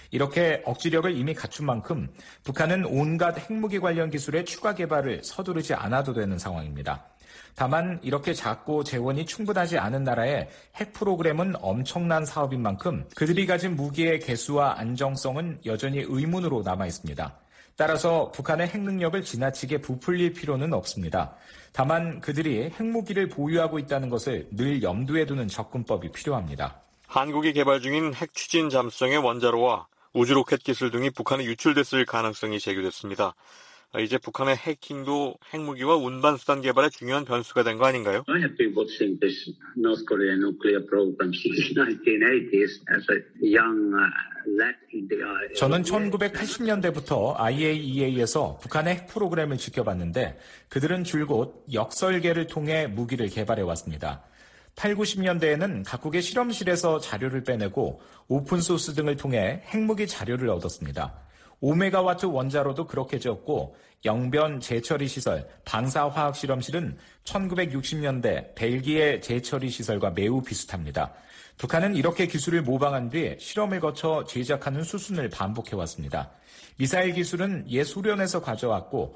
이렇게 억지력을 이미 갖춘 만큼 북한은 온갖 핵무기 관련 기술의 추가 개발을 서두르지 않아도 되는 상황입니다. 다만 이렇게 작고 재원이 충분하지 않은 나라의 핵 프로그램은 엄청난 사업인 만큼 그들이 가진 무기의 개수와 안정성은 여전히 의문으로 남아 있습니다. 따라서 북한의 핵 능력을 지나치게 부풀릴 필요는 없습니다. 다만 그들이 핵무기를 보유하고 있다는 것을 늘 염두에 두는 접근법이 필요합니다. 한국이 개발 중인 핵 추진 잠수정의 원자로와 우주 로켓 기술 등이 북한에 유출됐을 가능성이 제기됐습니다. 이제 북한의 해킹도 핵무기와 운반 수단 개발에 중요한 변수가 된 거 아닌가요? I have been watching this North Korean nuclear program since nineteen eighties as a young lad in the eye. 저는 천구백팔십 년대부터 아이에이이에이에서 북한의 핵 프로그램을 지켜봤는데 그들은 줄곧 역설계를 통해 무기를 개발해 왔습니다. 팔, 구십 년대에는 각국의 실험실에서 자료를 빼내고 오픈소스 등을 통해 핵무기 자료를 얻었습니다. 오 메가와트 원자로도 그렇게 지었고 영변 재처리 시설, 방사화학 실험실은 천구백육십 년대 벨기에 재처리 시설과 매우 비슷합니다. 북한은 이렇게 기술을 모방한 뒤 실험을 거쳐 제작하는 수순을 반복해왔습니다. 미사일 기술은 옛 소련에서 가져왔고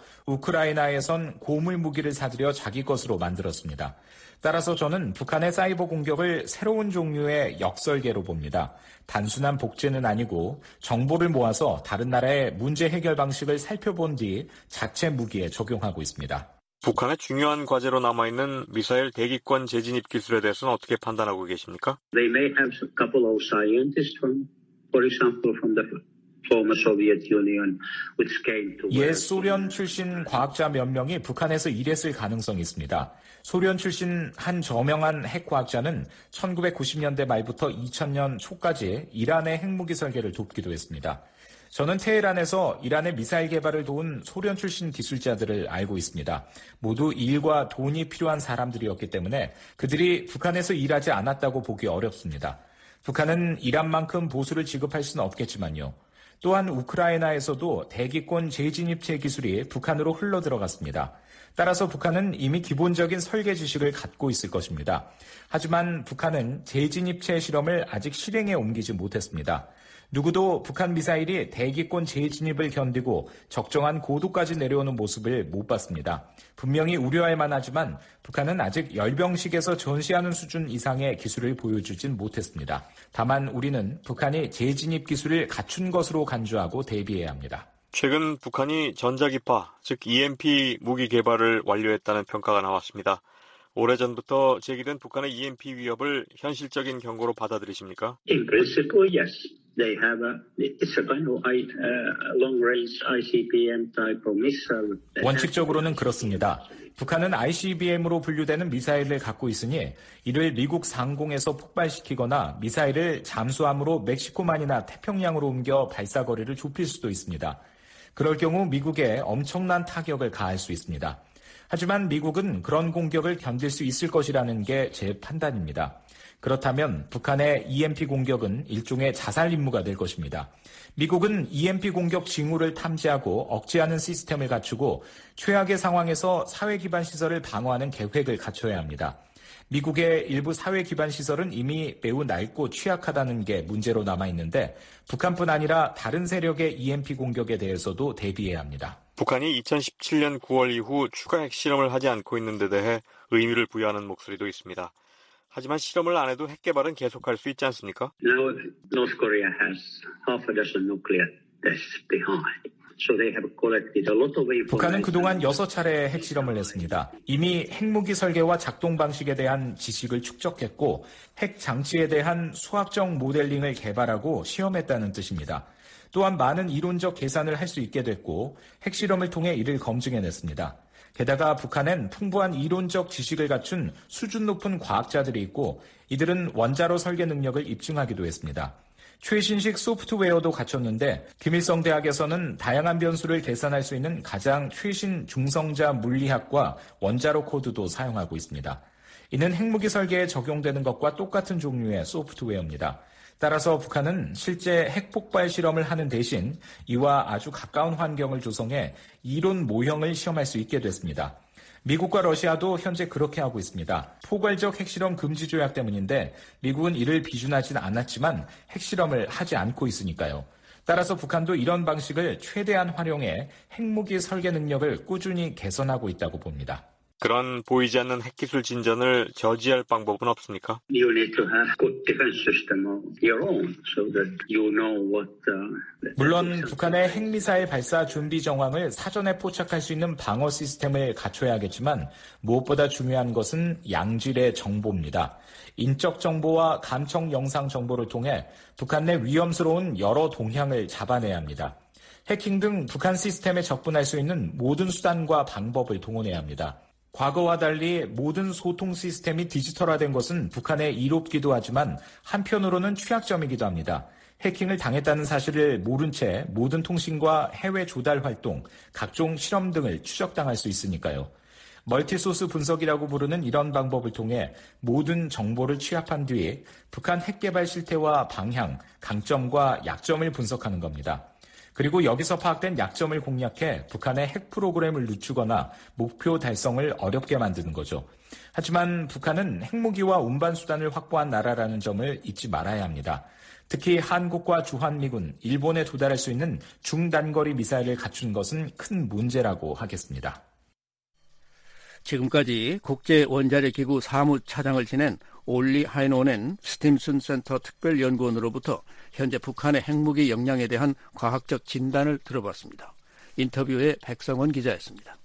우크라이나에선 고물 무기를 사들여 자기 것으로 만들었습니다. 따라서 저는 북한의 사이버 공격을 새로운 종류의 역설계로 봅니다. 단순한 복제는 아니고 정보를 모아서 다른 나라의 문제 해결 방식을 살펴본 뒤 자체 무기에 적용하고 있습니다. 북한의 중요한 과제로 남아있는 미사일 대기권 재진입 기술에 대해서는 어떻게 판단하고 계십니까? They may have a couple of scientists from, for example, from the former Soviet Union, which came to. 옛 소련 출신 과학자 몇 명이 북한에서 일했을 가능성이 있습니다. 소련 출신 한 저명한 핵과학자는 천구백구십 년대 말부터 이천 년 초까지 이란의 핵무기 설계를 돕기도 했습니다. 저는 테헤란에서 이란의 미사일 개발을 도운 소련 출신 기술자들을 알고 있습니다. 모두 일과 돈이 필요한 사람들이었기 때문에 그들이 북한에서 일하지 않았다고 보기 어렵습니다. 북한은 이란만큼 보수를 지급할 수는 없겠지만요. 또한 우크라이나에서도 대기권 재진입체 기술이 북한으로 흘러들어갔습니다. 따라서 북한은 이미 기본적인 설계 지식을 갖고 있을 것입니다. 하지만 북한은 재진입체 실험을 아직 실행에 옮기지 못했습니다. 누구도 북한 미사일이 대기권 재진입을 견디고 적정한 고도까지 내려오는 모습을 못 봤습니다. 분명히 우려할 만하지만 북한은 아직 열병식에서 전시하는 수준 이상의 기술을 보여주진 못했습니다. 다만 우리는 북한이 재진입 기술을 갖춘 것으로 간주하고 대비해야 합니다. 최근 북한이 전자기파, 즉 이엠피 무기 개발을 완료했다는 평가가 나왔습니다. 오래전부터 제기된 북한의 이엠피 위협을 현실적인 경고로 받아들이십니까? In principle, yes. They have a, it's a kind of uh, long-range 아이씨비엠 type of missile. 원칙적으로는 그렇습니다. 북한은 아이씨비엠으로 분류되는 미사일을 갖고 있으니 이를 미국 상공에서 폭발시키거나 미사일을 잠수함으로 멕시코만이나 태평양으로 옮겨 발사거리를 좁힐 수도 있습니다. 그럴 경우 미국에 엄청난 타격을 가할 수 있습니다. 하지만 미국은 그런 공격을 견딜 수 있을 것이라는 게 제 판단입니다. 그렇다면 북한의 이엠피 공격은 일종의 자살 임무가 될 것입니다. 미국은 이엠피 공격 징후를 탐지하고 억제하는 시스템을 갖추고 최악의 상황에서 사회 기반 시설을 방어하는 계획을 갖춰야 합니다. 미국의 일부 사회 기반 시설은 이미 매우 낡고 취약하다는 게 문제로 남아있는데 북한뿐 아니라 다른 세력의 이엠피 공격에 대해서도 대비해야 합니다. 북한이 이천십칠 년 구월 이후 추가 핵실험을 하지 않고 있는 데 대해 의미를 부여하는 목소리도 있습니다. 하지만 실험을 안 해도 핵 개발은 계속할 수 있지 않습니까? Now, North Korea has half a dozen nuclear tests behind. So they have collected a lot of information. 북한은 그동안 여섯 차례 핵실험을 했습니다. 이미 핵무기 설계와 작동 방식에 대한 지식을 축적했고 핵 장치에 대한 수학적 모델링을 개발하고 시험했다는 뜻입니다. 또한 많은 이론적 계산을 할 수 있게 됐고 핵실험을 통해 이를 검증해냈습니다. 게다가 북한엔 풍부한 이론적 지식을 갖춘 수준 높은 과학자들이 있고 이들은 원자로 설계 능력을 입증하기도 했습니다. 최신식 소프트웨어도 갖췄는데 김일성 대학에서는 다양한 변수를 계산할 수 있는 가장 최신 중성자 물리학과 원자로 코드도 사용하고 있습니다. 이는 핵무기 설계에 적용되는 것과 똑같은 종류의 소프트웨어입니다. 따라서 북한은 실제 핵폭발 실험을 하는 대신 이와 아주 가까운 환경을 조성해 이론 모형을 시험할 수 있게 됐습니다. 미국과 러시아도 현재 그렇게 하고 있습니다. 포괄적 핵실험 금지 조약 때문인데 미국은 이를 비준하진 않았지만 핵실험을 하지 않고 있으니까요. 따라서 북한도 이런 방식을 최대한 활용해 핵무기 설계 능력을 꾸준히 개선하고 있다고 봅니다. 그런 보이지 않는 핵기술 진전을 저지할 방법은 없습니까? You need to have good defense system of your own so that you know what. Uh, 물론 북한의 핵미사일 발사 준비 정황을 사전에 포착할 수 있는 방어 시스템을 갖춰야겠지만 무엇보다 중요한 것은 양질의 정보입니다. 인적 정보와 감청 영상 정보를 통해 북한 내 위험스러운 여러 동향을 잡아내야 합니다. 해킹 등 북한 시스템에 접근할 수 있는 모든 수단과 방법을 동원해야 합니다. 과거와 달리 모든 소통 시스템이 디지털화된 것은 북한의 이롭기도 하지만 한편으로는 취약점이기도 합니다. 해킹을 당했다는 사실을 모른 채 모든 통신과 해외 조달 활동, 각종 실험 등을 추적당할 수 있으니까요. 멀티소스 분석이라고 부르는 이런 방법을 통해 모든 정보를 취합한 뒤에 북한 핵 개발 실태와 방향, 강점과 약점을 분석하는 겁니다. 그리고 여기서 파악된 약점을 공략해 북한의 핵 프로그램을 늦추거나 목표 달성을 어렵게 만드는 거죠. 하지만 북한은 핵무기와 운반 수단을 확보한 나라라는 점을 잊지 말아야 합니다. 특히 한국과 주한미군, 일본에 도달할 수 있는 중단거리 미사일을 갖춘 것은 큰 문제라고 하겠습니다. 지금까지 국제원자력기구 사무차장을 지낸 올리 하이노넨 스팀슨 센터 특별연구원으로부터 현재 북한의 핵무기 역량에 대한 과학적 진단을 들어봤습니다. 인터뷰에 백성원 기자였습니다.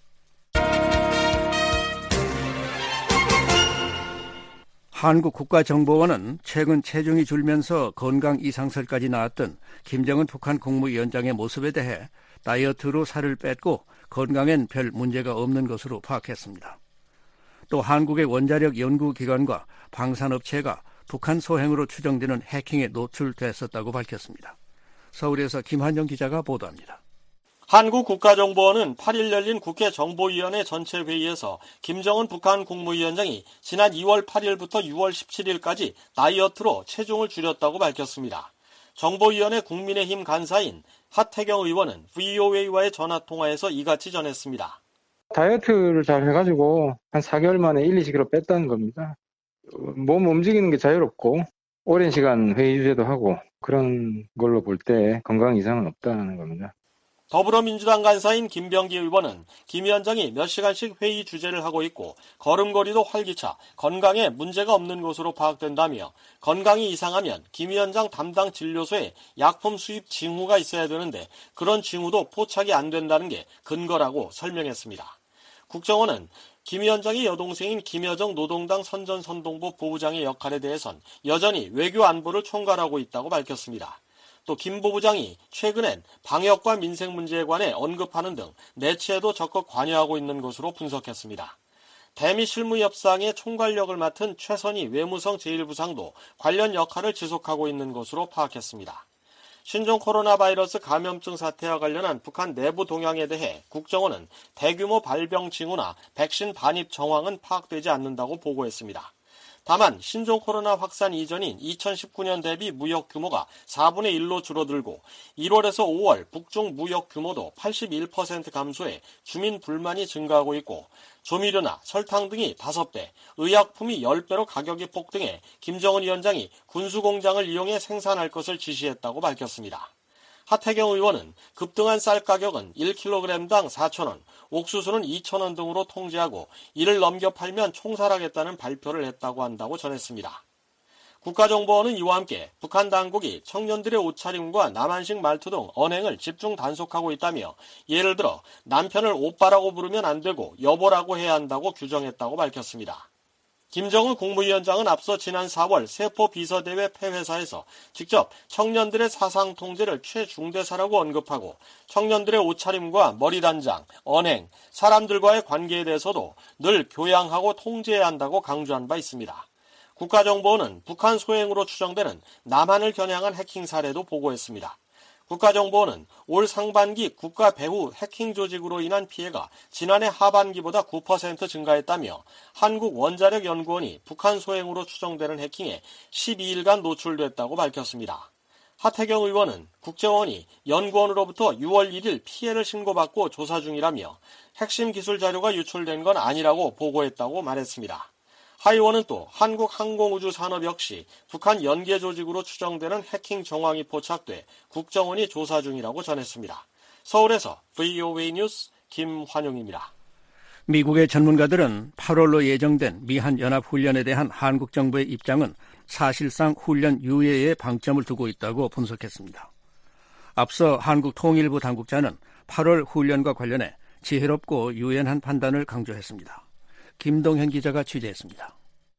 한국국가정보원은 최근 체중이 줄면서 건강 이상설까지 나왔던 김정은 북한 국무위원장의 모습에 대해 다이어트로 살을 뺐고 건강엔 별 문제가 없는 것으로 파악했습니다. 또 한국의 원자력 연구기관과 방산업체가 북한 소행으로 추정되는 해킹에 노출됐었다고 밝혔습니다. 서울에서 김한정 기자가 보도합니다. 한국국가정보원은 팔 일 열린 국회 정보위원회 전체 회의에서 김정은 북한 국무위원장이 지난 이월 팔일부터 유월 십칠일까지 다이어트로 체중을 줄였다고 밝혔습니다. 정보위원회 국민의힘 간사인 하태경 의원은 브이오에이와의 전화통화에서 이같이 전했습니다. 다이어트를 잘 해가지고 한 사 개월 만에 일, 이십 킬로그램 뺐다는 겁니다. 몸 움직이는 게 자유롭고 오랜 시간 회의 주제도 하고 그런 걸로 볼 때 건강 이상은 없다는 겁니다. 더불어민주당 간사인 김병기 의원은 김 위원장이 몇 시간씩 회의 주재를 하고 있고 걸음걸이도 활기차 건강에 문제가 없는 것으로 파악된다며 건강이 이상하면 김 위원장 담당 진료소에 약품 수입 징후가 있어야 되는데 그런 징후도 포착이 안 된다는 게 근거라고 설명했습니다. 국정원은 김 위원장의 여동생인 김여정 노동당 선전선동부 부부장의 역할에 대해선 여전히 외교 안보를 총괄하고 있다고 밝혔습니다. 또 김 부부장이 최근엔 방역과 민생 문제에 관해 언급하는 등 내치에도 적극 관여하고 있는 것으로 분석했습니다. 대미 실무협상의 총괄력을 맡은 최선희 외무성 제일 부상도 관련 역할을 지속하고 있는 것으로 파악했습니다. 신종 코로나 바이러스 감염증 사태와 관련한 북한 내부 동향에 대해 국정원은 대규모 발병 징후나 백신 반입 정황은 파악되지 않는다고 보고했습니다. 다만 신종 코로나 확산 이전인 이천십구 년 대비 무역 규모가 사분의 일로 줄어들고 일월에서 오월 북중 무역 규모도 팔십일 퍼센트 감소해 주민 불만이 증가하고 있고 조미료나 설탕 등이 다섯 배, 의약품이 십 배로 가격이 폭등해 김정은 위원장이 군수공장을 이용해 생산할 것을 지시했다고 밝혔습니다. 하태경 의원은 급등한 쌀 가격은 일 킬로그램당 사천 원, 옥수수는 이천 원 등으로 통제하고 이를 넘겨 팔면 총살하겠다는 발표를 했다고 한다고 전했습니다. 국가정보원은 이와 함께 북한 당국이 청년들의 옷차림과 남한식 말투 등 언행을 집중 단속하고 있다며 예를 들어 남편을 오빠라고 부르면 안 되고 여보라고 해야 한다고 규정했다고 밝혔습니다. 김정은 국무위원장은 앞서 지난 사월 세포 비서대회 폐회사에서 직접 청년들의 사상 통제를 최중대사라고 언급하고 청년들의 옷차림과 머리 단장, 언행, 사람들과의 관계에 대해서도 늘 교양하고 통제해야 한다고 강조한 바 있습니다. 국가정보원은 북한 소행으로 추정되는 남한을 겨냥한 해킹 사례도 보고했습니다. 국가정보원은 올 상반기 국가 배후 해킹 조직으로 인한 피해가 지난해 하반기보다 구 퍼센트 증가했다며 한국원자력연구원이 북한 소행으로 추정되는 해킹에 십이 일간 노출됐다고 밝혔습니다. 하태경 의원은 국정원이 연구원으로부터 유월 일일 피해를 신고받고 조사 중이라며 핵심 기술 자료가 유출된 건 아니라고 보고했다고 말했습니다. 하 의원은 또 한국항공우주산업 역시 북한 연계 조직으로 추정되는 해킹 정황이 포착돼 국정원이 조사 중이라고 전했습니다. 서울에서 브이오에이 뉴스 김환용입니다. 미국의 전문가들은 팔월로 예정된 미한 연합훈련에 대한 한국 정부의 입장은 사실상 훈련 유예에 방점을 두고 있다고 분석했습니다. 앞서 한국 통일부 당국자는 팔월 훈련과 관련해 지혜롭고 유연한 판단을 강조했습니다. 김동현 기자가 취재했습니다.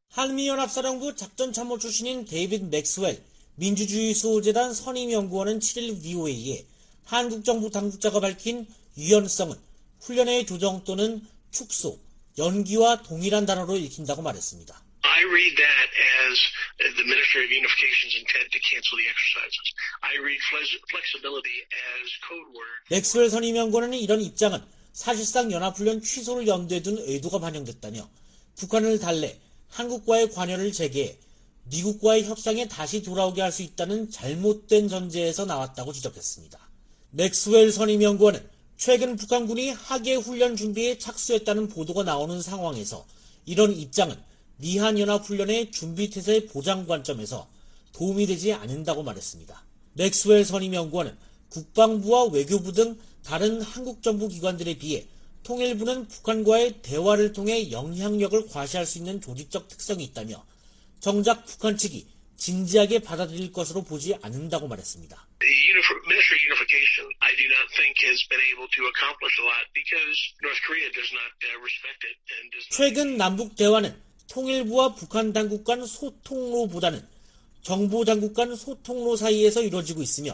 한미연합사령부 작전참모 출신인 데이빗 맥스웰 민주주의수호재단 선임연구원은 칠일 브이오에이에 한국 정부 당국자가 밝힌 유연성은 훈련의 조정 또는 축소, 연기와 동일한 단어로 읽힌다고 말했습니다. I read that as the Ministry of Unification's intent to cancel the exercises. I read flexibility as code word. 맥스웰 선임연구원은 이런 입장은 사실상 연합훈련 취소를 염두에 둔 의도가 반영됐다며 북한을 달래 한국과의 관여를 재개해 미국과의 협상에 다시 돌아오게 할 수 있다는 잘못된 전제에서 나왔다고 지적했습니다. 맥스웰 선임연구원은 최근 북한군이 하계 훈련 준비에 착수했다는 보도가 나오는 상황에서 이런 입장은 미한연합훈련의 준비태세 보장 관점에서 도움이 되지 않는다고 말했습니다. 맥스웰 선임연구원은 국방부와 외교부 등 다른 한국 정부 기관들에 비해 통일부는 북한과의 대화를 통해 영향력을 과시할 수 있는 조직적 특성이 있다며 정작 북한 측이 진지하게 받아들일 것으로 보지 않는다고 말했습니다. The Ministry of Unification, I do not think, has been able to accomplish a lot because North Korea does not respect it and does not. 최근 남북 대화는 통일부와 북한 당국 간 소통로보다는 정보 당국 간 소통로 사이에서 이루어지고 있으며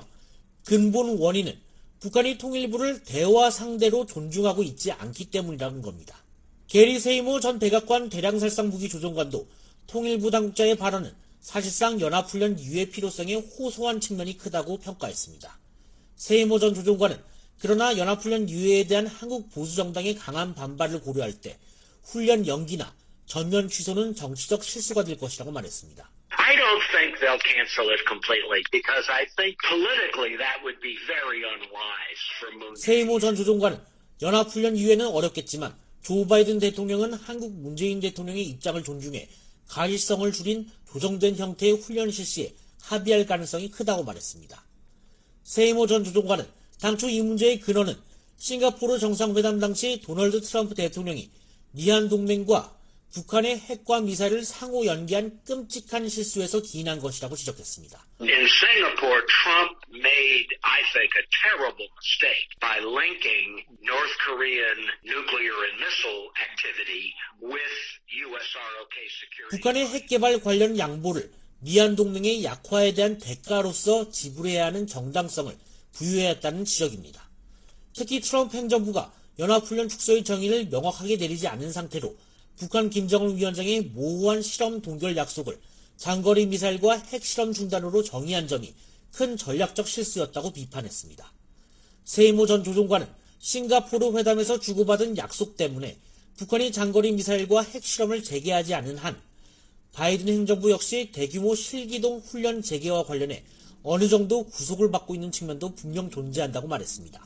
근본 원인은 북한이 통일부를 대화 상대로 존중하고 있지 않기 때문이라는 겁니다. 게리 세이모 전 백악관 대량살상 무기 조종관도 통일부 당국자의 발언은 사실상 연합훈련 유예 필요성에 호소한 측면이 크다고 평가했습니다. 세이모 전 조종관은 그러나 연합훈련 유예에 대한 한국 보수정당의 강한 반발을 고려할 때 훈련 연기나 전면 취소는 정치적 실수가 될 것이라고 말했습니다. I don't think they'll cancel it completely because I think politically that would be very unwise for Moon. 세이모 전 조종관은 연합훈련 유예는 어렵겠지만 조 바이든 대통령은 한국 문재인 대통령의 입장을 존중해 가시성을 줄인 조정된 형태의 훈련 실시에 합의할 가능성이 크다고 말했습니다. 세이모 전 조종관은 당초 이 문제의 근원은 싱가포르 정상회담 당시 도널드 트럼프 대통령이 미한 동맹과 북한의 핵과 미사일을 상호 연기한 끔찍한 실수에서 기인한 것이라고 지적했습니다. In Singapore, Trump made, I think, a terrible mistake by linking North Korean nuclear and missile activity with U S R O K security. 북한의 핵 개발 관련 양보를 미한 동맹의 약화에 대한 대가로서 지불해야 하는 정당성을 부여했다는 지적입니다. 특히 트럼프 행정부가 연합훈련 축소의 정의를 명확하게 내리지 않은 상태로 북한 김정은 위원장의 모호한 실험 동결 약속을 장거리 미사일과 핵실험 중단으로 정의한 점이 큰 전략적 실수였다고 비판했습니다. 세이모 전 조종관은 싱가포르 회담에서 주고받은 약속 때문에 북한이 장거리 미사일과 핵실험을 재개하지 않은 한 바이든 행정부 역시 대규모 실기동 훈련 재개와 관련해 어느 정도 구속을 받고 있는 측면도 분명 존재한다고 말했습니다.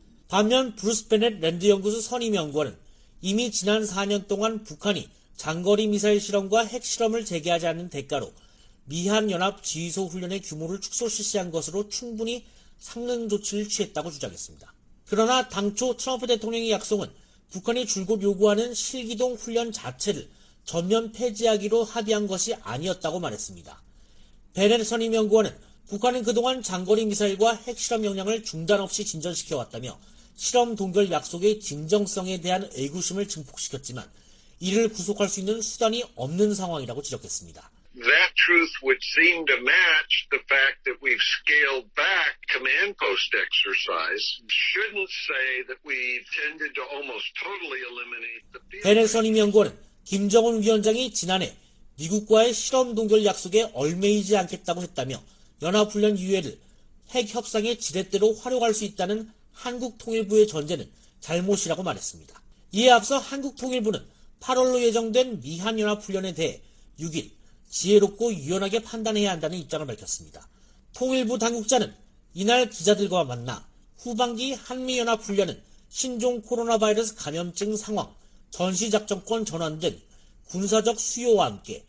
반면 브루스 베넷 랜드 연구소 선임 연구원은 이미 지난 사 년 동안 북한이 장거리 미사일 실험과 핵실험을 재개하지 않는 대가로 미한연합 지휘소 훈련의 규모를 축소 실시한 것으로 충분히 상응 조치를 취했다고 주장했습니다. 그러나 당초 트럼프 대통령의 약속은 북한이 줄곧 요구하는 실기동 훈련 자체를 전면 폐지하기로 합의한 것이 아니었다고 말했습니다. 베넷 선임연구원은 북한은 그동안 장거리 미사일과 핵실험 역량을 중단 없이 진전시켜왔다며 실험 동결 약속의 진정성에 대한 의구심을 증폭시켰지만 이를 구속할 수 있는 수단이 없는 상황이라고 지적했습니다. That truth would seem to match the fact that we've scaled back command post exercise. Shouldn't say that we've tended to almost totally eliminate the field. 베넷 선임연구원은 김정은 위원장이 지난해 미국과의 실험 동결 약속에 얽매이지 않겠다고 했다며 연합훈련 유예를 핵 협상의 지렛대로 활용할 수 있다는 한국 통일부의 전제는 잘못이라고 말했습니다. 이에 앞서 한국 통일부는 팔월로 예정된 미한연합훈련에 대해 육 일 지혜롭고 유연하게 판단해야 한다는 입장을 밝혔습니다. 통일부 당국자는 이날 기자들과 만나 후반기 한미연합훈련은 신종 코로나 바이러스 감염증 상황, 전시작전권 전환 등 군사적 수요와 함께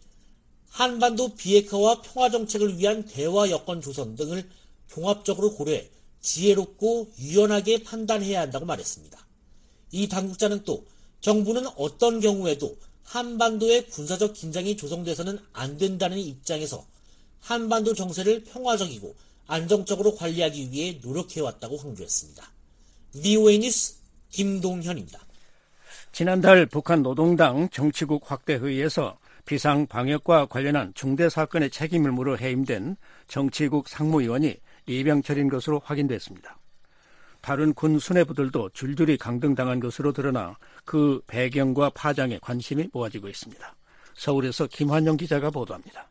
한반도 비핵화와 평화정책을 위한 대화 여건 조성 등을 종합적으로 고려해 지혜롭고 유연하게 판단해야 한다고 말했습니다. 이 당국자는 또 정부는 어떤 경우에도 한반도의 군사적 긴장이 조성돼서는 안 된다는 입장에서 한반도 정세를 평화적이고 안정적으로 관리하기 위해 노력해왔다고 강조했습니다. 브이오에이 뉴스 김동현입니다. 지난달 북한 노동당 정치국 확대 회의에서 비상방역과 관련한 중대 사건의 책임을 물어 해임된 정치국 상무위원이 리병철인 것으로 확인됐습니다. 다른 군 수뇌부들도 줄줄이 강등당한 것으로 드러나 그 배경과 파장에 관심이 모아지고 있습니다. 서울에서 김환영 기자가 보도합니다.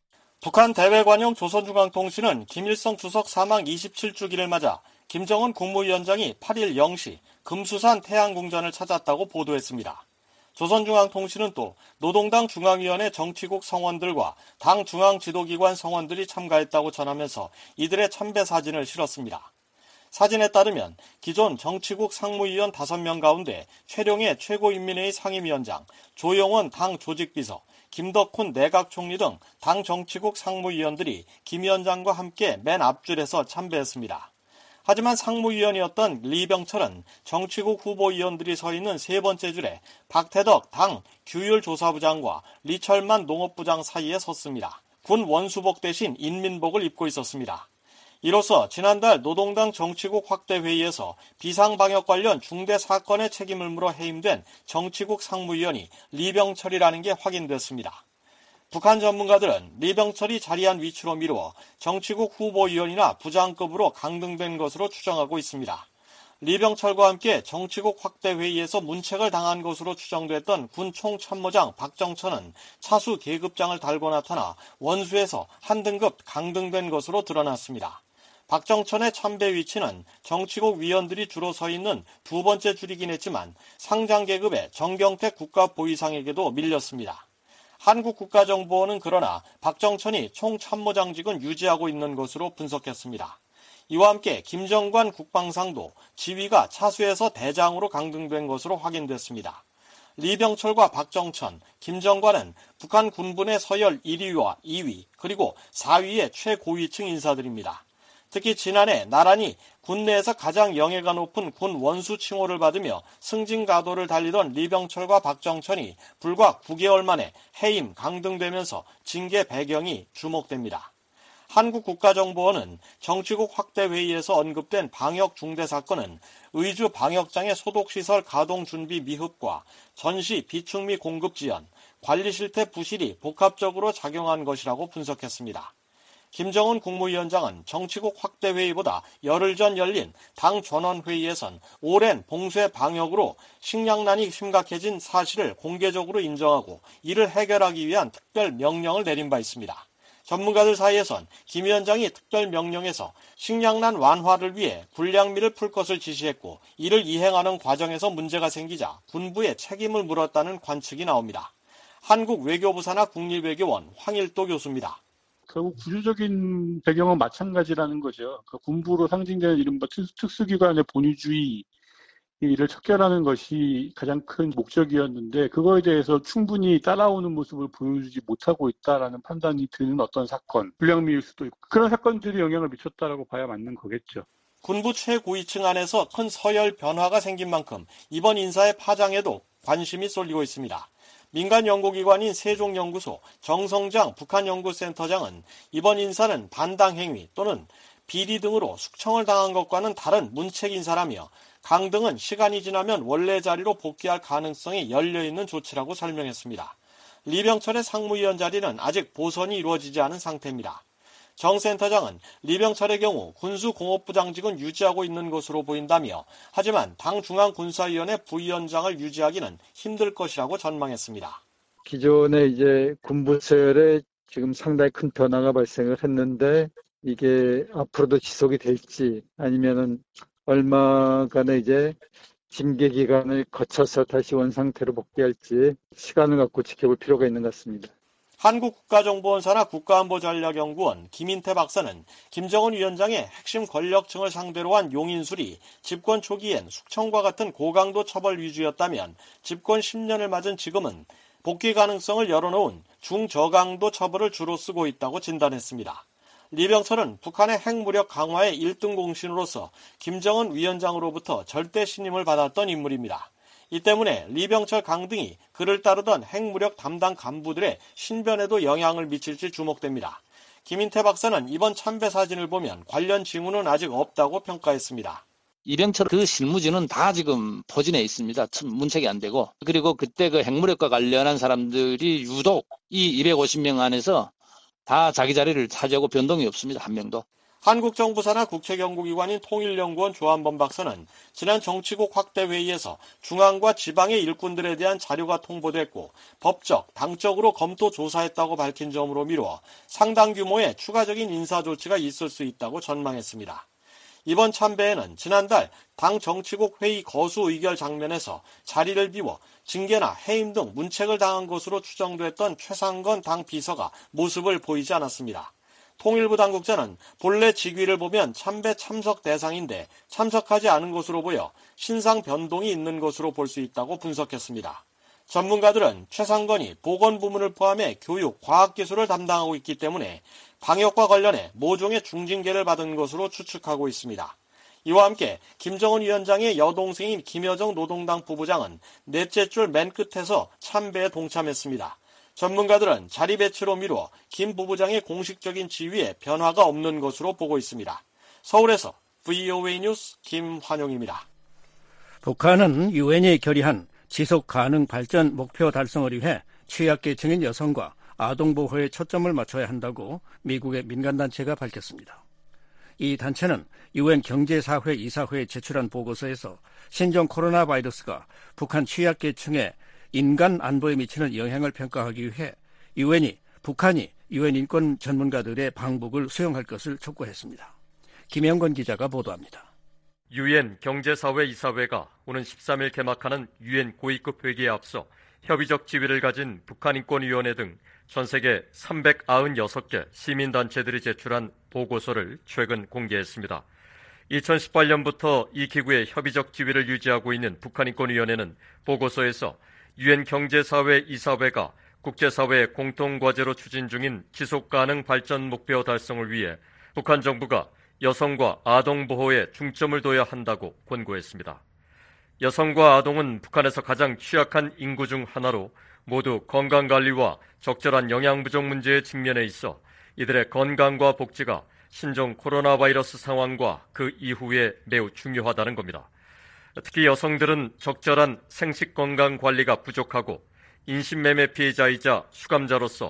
북한 대외관용 조선중앙통신은 김일성 주석 사망 이십칠 주기를 맞아 김정은 국무위원장이 팔 일 영 시 금수산 태양궁전을 찾았다고 보도했습니다. 조선중앙통신은 또 노동당 중앙위원회 정치국 성원들과 당 중앙지도기관 성원들이 참가했다고 전하면서 이들의 참배 사진을 실었습니다. 사진에 따르면 기존 정치국 상무위원 다섯 명 가운데 최룡해 최고인민회의 상임위원장, 조영원 당 조직비서, 김덕훈 내각총리 등 당 정치국 상무위원들이 김 위원장과 함께 맨 앞줄에서 참배했습니다. 하지만 상무위원이었던 리병철은 정치국 후보위원들이 서 있는 세 번째 줄에 박태덕 당 규율조사부장과 리철만 농업부장 사이에 섰습니다. 군 원수복 대신 인민복을 입고 있었습니다. 이로써 지난달 노동당 정치국 확대 회의에서 비상방역 관련 중대 사건의 책임을 물어 해임된 정치국 상무위원이 리병철이라는 게 확인됐습니다. 북한 전문가들은 리병철이 자리한 위치로 미루어 정치국 후보위원이나 부장급으로 강등된 것으로 추정하고 있습니다. 리병철과 함께 정치국 확대 회의에서 문책을 당한 것으로 추정됐던 군 총참모장 박정천은 차수 계급장을 달고 나타나 원수에서 한 등급 강등된 것으로 드러났습니다. 박정천의 참배 위치는 정치국 위원들이 주로 서 있는 두 번째 줄이긴 했지만 상장 계급의 정경택 국가보위상에게도 밀렸습니다. 한국국가정보원은 그러나 박정천이 총참모장직은 유지하고 있는 것으로 분석했습니다. 이와 함께 김정관 국방상도 지위가 차수에서 대장으로 강등된 것으로 확인됐습니다. 리병철과 박정천, 김정관은 북한 군부의 서열 일 위와 이 위, 그리고 사 위의 최고위층 인사들입니다. 특히 지난해 나란히 군내에서 가장 영예가 높은 군 원수 칭호를 받으며 승진가도를 달리던 리병철과 박정천이 불과 구 개월 만에 해임, 강등되면서 징계 배경이 주목됩니다. 한국국가정보원은 정치국 확대 회의에서 언급된 방역 중대 사건은 의주 방역장의 소독시설 가동 준비 미흡과 전시 비축미 공급 지연, 관리 실태 부실이 복합적으로 작용한 것이라고 분석했습니다. 김정은 국무위원장은 정치국 확대 회의보다 열흘 전 열린 당 전원회의에선 오랜 봉쇄 방역으로 식량난이 심각해진 사실을 공개적으로 인정하고 이를 해결하기 위한 특별 명령을 내린 바 있습니다. 전문가들 사이에선 김 위원장이 특별 명령에서 식량난 완화를 위해 군량미를 풀 것을 지시했고 이를 이행하는 과정에서 문제가 생기자 군부에 책임을 물었다는 관측이 나옵니다. 한국 외교부 산하 국립외교원 황일도 교수입니다. 결국 구조적인 배경은 마찬가지라는 거죠. 그 군부로 상징되는 이른바 특수기관의 본위주의를 척결하는 것이 가장 큰 목적이었는데 그거에 대해서 충분히 따라오는 모습을 보여주지 못하고 있다라는 판단이 드는 어떤 사건, 불량미일 수도 있고 그런 사건들이 영향을 미쳤다라고 봐야 맞는 거겠죠. 군부 최고위층 안에서 큰 서열 변화가 생긴 만큼 이번 인사의 파장에도 관심이 쏠리고 있습니다. 민간 연구기관인 세종연구소 정성장 북한연구센터장은 이번 인사는 반당 행위 또는 비리 등으로 숙청을 당한 것과는 다른 문책 인사라며 강등은 시간이 지나면 원래 자리로 복귀할 가능성이 열려있는 조치라고 설명했습니다. 리병철의 상무위원 자리는 아직 보선이 이루어지지 않은 상태입니다. 정 센터장은 리병철의 경우 군수공업부장직은 유지하고 있는 것으로 보인다며 하지만 당 중앙군사위원회 부위원장을 유지하기는 힘들 것이라고 전망했습니다. 기존의 이제 군부 서열에 지금 상당히 큰 변화가 발생을 했는데 이게 앞으로도 지속이 될지 아니면은 얼마간의 이제 징계 기간을 거쳐서 다시 원상태로 복귀할지 시간을 갖고 지켜볼 필요가 있는 것 같습니다. 한국국가정보원 산하 국가안보전략연구원 김인태 박사는 김정은 위원장의 핵심 권력층을 상대로 한 용인술이 집권 초기엔 숙청과 같은 고강도 처벌 위주였다면 집권 십 년을 맞은 지금은 복귀 가능성을 열어놓은 중저강도 처벌을 주로 쓰고 있다고 진단했습니다. 리병철은 북한의 핵무력 강화의 일 등 공신으로서 김정은 위원장으로부터 절대 신임을 받았던 인물입니다. 이 때문에 리병철 강 등이 그를 따르던 핵무력 담당 간부들의 신변에도 영향을 미칠지 주목됩니다. 김인태 박사는 이번 참배 사진을 보면 관련 징후는 아직 없다고 평가했습니다. 이병철 그 실무진은 다 지금 포진해 있습니다. 문책이 안 되고. 그리고 그때 그 핵무력과 관련한 사람들이 유독 이 이백오십 명 안에서 다 자기 자리를 차지하고 변동이 없습니다. 한 명도. 한국 정부 산하 국책연구기관인 통일연구원 조한범 박사는 지난 정치국 확대 회의에서 중앙과 지방의 일꾼들에 대한 자료가 통보됐고 법적, 당적으로 검토 조사했다고 밝힌 점으로 미루어 상당 규모의 추가적인 인사 조치가 있을 수 있다고 전망했습니다. 이번 참배에는 지난달 당 정치국 회의 거수 의결 장면에서 자리를 비워 징계나 해임 등 문책을 당한 것으로 추정됐던 최상건 당 비서가 모습을 보이지 않았습니다. 통일부 당국자는 본래 직위를 보면 참배 참석 대상인데 참석하지 않은 것으로 보여 신상 변동이 있는 것으로 볼 수 있다고 분석했습니다. 전문가들은 최상건이 보건부문을 포함해 교육, 과학기술을 담당하고 있기 때문에 방역과 관련해 모종의 중징계를 받은 것으로 추측하고 있습니다. 이와 함께 김정은 위원장의 여동생인 김여정 노동당 부부장은 넷째 줄 맨 끝에서 참배에 동참했습니다. 전문가들은 자리 배치로 미루어 김 부부장의 공식적인 지위에 변화가 없는 것으로 보고 있습니다. 서울에서 브이오에이 뉴스 김환용입니다. 북한은 유엔이 결의한 지속가능 발전 목표 달성을 위해 취약계층인 여성과 아동 보호에 초점을 맞춰야 한다고 미국의 민간단체가 밝혔습니다. 이 단체는 유엔 경제사회 이사회에 제출한 보고서에서 신종 코로나 바이러스가 북한 취약계층의 인간 안보에 미치는 영향을 평가하기 위해 유엔이 북한이 유엔 인권 전문가들의 방북을 수용할 것을 촉구했습니다. 김영건 기자가 보도합니다. 유엔 경제사회 이사회가 오는 십삼 일 개막하는 유엔 고위급 회기에 앞서 협의적 지위를 가진 북한인권위원회 등 전 세계 삼백구십육 개 시민단체들이 제출한 보고서를 최근 공개했습니다. 이천십팔 년부터 이 기구의 협의적 지위를 유지하고 있는 북한인권위원회는 보고서에서 유엔 경제사회 이사회가 국제사회의 공통과제로 추진 중인 지속가능 발전 목표 달성을 위해 북한 정부가 여성과 아동 보호에 중점을 둬야 한다고 권고했습니다. 여성과 아동은 북한에서 가장 취약한 인구 중 하나로 모두 건강관리와 적절한 영양 부족 문제에 직면해 있어 이들의 건강과 복지가 신종 코로나 바이러스 상황과 그 이후에 매우 중요하다는 겁니다. 특히 여성들은 적절한 생식 건강 관리가 부족하고 인신매매 피해자이자 수감자로서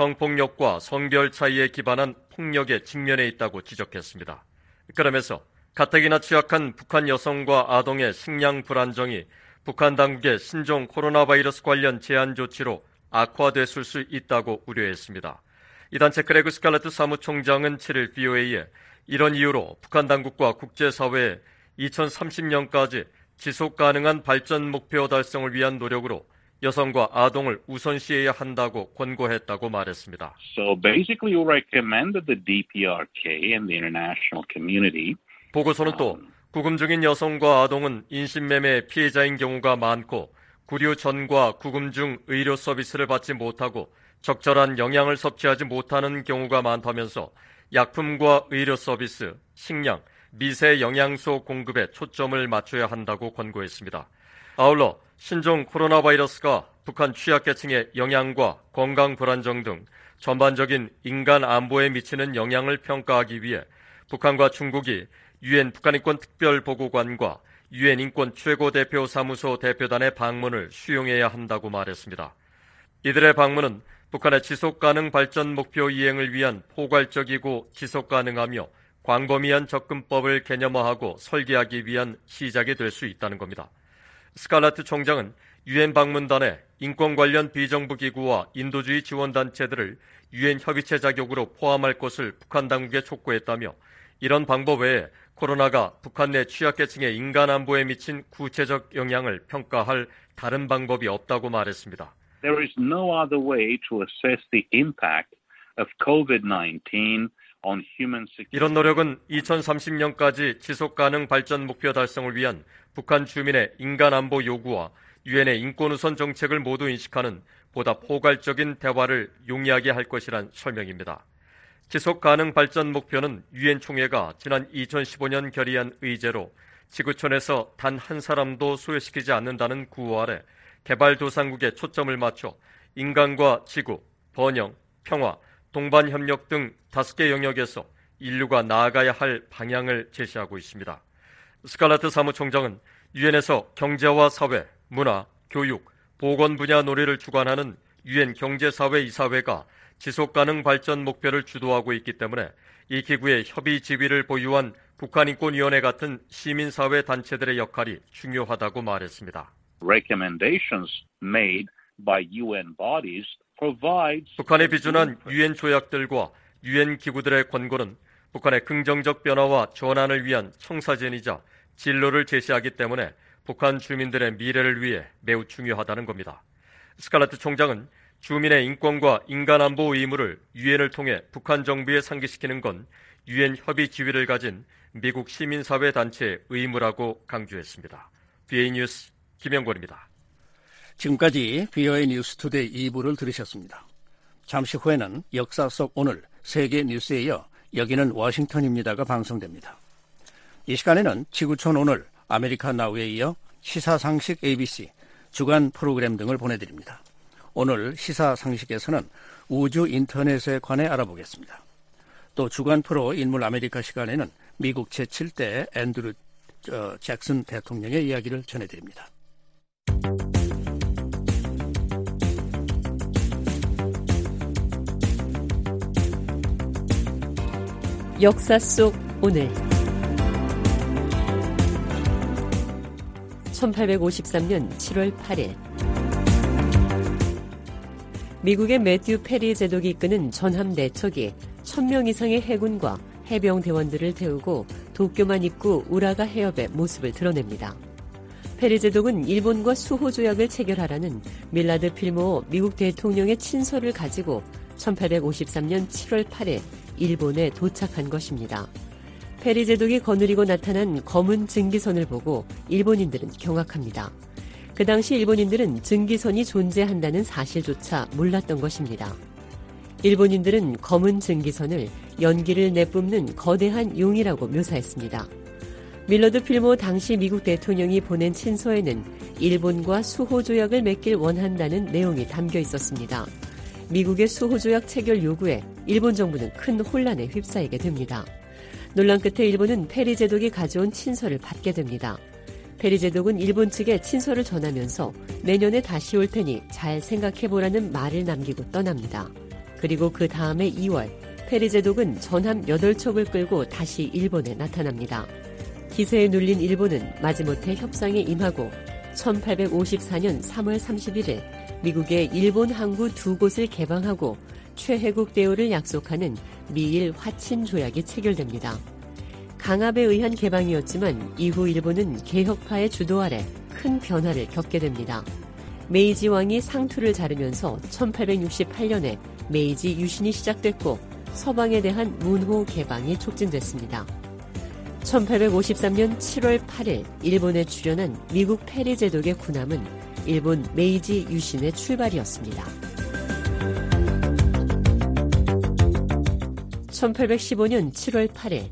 성폭력과 성별 차이에 기반한 폭력에 직면해 있다고 지적했습니다. 그러면서 가뜩이나 취약한 북한 여성과 아동의 식량 불안정이 북한 당국의 신종 코로나 바이러스 관련 제한 조치로 악화됐을 수 있다고 우려했습니다. 이 단체 그레그 스칼레트 사무총장은 칠 일 브이오에이에 이런 이유로 북한 당국과 국제사회에 이천삼십 년까지 지속 가능한 발전 목표 달성을 위한 노력으로 여성과 아동을 우선시해야 한다고 권고했다고 말했습니다. So basically we recommended the 디피아르케이 and the international community. 보고서는 또 구금 중인 여성과 아동은 인신매매 피해자인 경우가 많고 구류 전과 구금 중 의료 서비스를 받지 못하고 적절한 영양을 섭취하지 못하는 경우가 많다면서 약품과 의료 서비스, 식량, 미세 영양소 공급에 초점을 맞춰야 한다고 권고했습니다. 아울러 신종 코로나 바이러스가 북한 취약계층의 영양과 건강 불안정 등 전반적인 인간 안보에 미치는 영향을 평가하기 위해 북한과 중국이 유엔 북한인권 특별보고관과 유엔 인권 최고대표 사무소 대표단의 방문을 수용해야 한다고 말했습니다. 이들의 방문은 북한의 지속가능 발전 목표 이행을 위한 포괄적이고 지속가능하며 광범위한 접근법을 개념화하고 설계하기 위한 시작이 될 수 있다는 겁니다. 스칼라트 총장은 유엔 방문단에 인권 관련 비정부 기구와 인도주의 지원단체들을 유엔 협의체 자격으로 포함할 것을 북한 당국에 촉구했다며 이런 방법 외에 코로나가 북한 내 취약계층의 인간 안보에 미친 구체적 영향을 평가할 다른 방법이 없다고 말했습니다. There is no other way to assess the impact of 코비드 나인틴 on human security. 이런 노력은 이천삼십 년까지 지속가능 발전 목표 달성을 위한 북한 주민의 인간 안보 요구와 유엔의 인권 우선 정책을 모두 인식하는 보다 포괄적인 대화를 용이하게 할 것이란 설명입니다. 지속가능 발전 목표는 유엔 총회가 지난 이천십오 년 결의한 의제로 지구촌에서 단 한 사람도 소외시키지 않는다는 구호 아래 개발도상국에 초점을 맞춰 인간과 지구, 번영, 평화, 동반협력 등 다섯 개 영역에서 인류가 나아가야 할 방향을 제시하고 있습니다. 스칼라트 사무총장은 유엔에서 경제와 사회, 문화, 교육, 보건 분야 논의를 주관하는 유엔 경제사회이사회가 지속가능 발전 목표를 주도하고 있기 때문에 이 기구의 협의 지휘를 보유한 북한인권위원회 같은 시민사회 단체들의 역할이 중요하다고 말했습니다. Recommendations made by 유엔 bodies provides 북한에 비준한 유엔 조약들과 유엔 기구들의 권고는 북한의 긍정적 변화와 전환을 위한 청사진이자 진로를 제시하기 때문에 북한 주민들의 미래를 위해 매우 중요하다는 겁니다. 스칼라트 총장은 주민의 인권과 인간안보 의무를 유엔을 통해 북한 정부에 상기시키는 건 유엔 협의 지휘를 가진 미국 시민사회 단체의 의무라고 강조했습니다. 비오에이 뉴스 김영권입니다. 지금까지 비오에이 뉴스 투데이 이 부를 들으셨습니다. 잠시 후에는 역사 속 오늘 세계 뉴스에 이어 여기는 워싱턴입니다가 방송됩니다. 이 시간에는 지구촌 오늘 아메리카 나우에 이어 시사상식 에이비씨, 주간 프로그램 등을 보내드립니다. 오늘 시사상식에서는 우주 인터넷에 관해 알아보겠습니다. 또 주간 프로 인물 아메리카 시간에는 미국 제칠 대 앤드루 어, 잭슨 대통령의 이야기를 전해드립니다. 역사 속 오늘 천팔백오십삼 년 칠월 팔일 미국의 매튜 페리 제독이 이끄는 전함 네 척이 천 명 이상의 해군과 해병 대원들을 태우고 도쿄만 입구 우라가 해협의 모습을 드러냅니다. 페리 제독은 일본과 수호 조약을 체결하라는 밀라드 필모어 미국 대통령의 친서를 가지고 천팔백오십삼 년 칠월 팔일 일본에 도착한 것입니다. 페리 제독이 거느리고 나타난 검은 증기선을 보고 일본인들은 경악합니다. 그 당시 일본인들은 증기선이 존재한다는 사실조차 몰랐던 것입니다. 일본인들은 검은 증기선을 연기를 내뿜는 거대한 용이라고 묘사했습니다. 밀러드 필모 당시 미국 대통령이 보낸 친서에는 일본과 수호조약을 맺길 원한다는 내용이 담겨 있었습니다. 미국의 수호조약 체결 요구에 일본 정부는 큰 혼란에 휩싸이게 됩니다. 논란 끝에 일본은 페리 제독이 가져온 친서를 받게 됩니다. 페리 제독은 일본 측에 친서를 전하면서 내년에 다시 올 테니 잘 생각해보라는 말을 남기고 떠납니다. 그리고 그 다음해 이월 페리 제독은 전함 여덟 척을 끌고 다시 일본에 나타납니다. 기세에 눌린 일본은 마지못해 협상에 임하고 천팔백오십사 년 삼월 삼십일일 미국의 일본 항구 두 곳을 개방하고 최혜국 대우를 약속하는 미일 화친 조약이 체결됩니다. 강압에 의한 개방이었지만 이후 일본은 개혁파의 주도 아래 큰 변화를 겪게 됩니다. 메이지 왕이 상투를 자르면서 천팔백육십팔 년에 메이지 유신이 시작됐고 서방에 대한 문호 개방이 촉진됐습니다. 천팔백오십삼 년 칠월 팔일 일본에 출현한 미국 페리 제독의 군함은 일본 메이지 유신의 출발이었습니다. 천팔백십오 년 칠월 팔일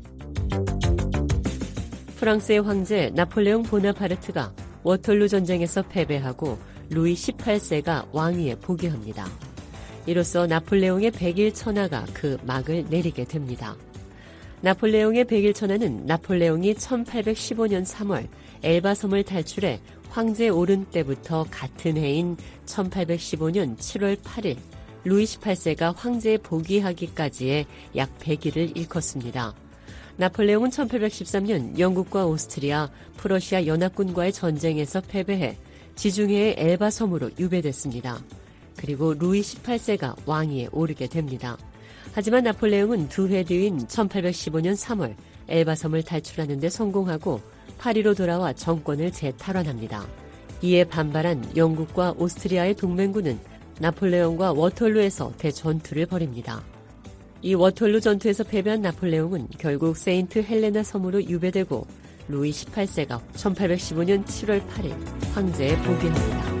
프랑스의 황제 나폴레옹 보나파르트가 워털루 전쟁에서 패배하고 루이 십팔 세가 왕위에 복위합니다. 이로써 나폴레옹의 백일 천하가 그 막을 내리게 됩니다. 나폴레옹의 백일 천하는 나폴레옹이 천팔백십오 년 삼월 엘바섬을 탈출해 황제에 오른 때부터 같은 해인 천팔백십오 년 칠월 팔일 루이 십팔 세가 황제에 복위하기까지의 약 백 일을 일컫습니다. 나폴레옹은 천팔백십삼 년 영국과 오스트리아, 프러시아 연합군과의 전쟁에서 패배해 지중해의 엘바 섬으로 유배됐습니다. 그리고 루이 십팔 세가 왕위에 오르게 됩니다. 하지만 나폴레옹은 두 해 뒤인 천팔백십오 년 삼월 엘바 섬을 탈출하는 데 성공하고 파리로 돌아와 정권을 재탈환합니다. 이에 반발한 영국과 오스트리아의 동맹군은 나폴레옹과 워털루에서 대전투를 벌입니다. 이 워털루 전투에서 패배한 나폴레옹은 결국 세인트 헬레나 섬으로 유배되고 루이 십팔 세가 천팔백십오 년 칠월 팔일 황제에 복위합니다.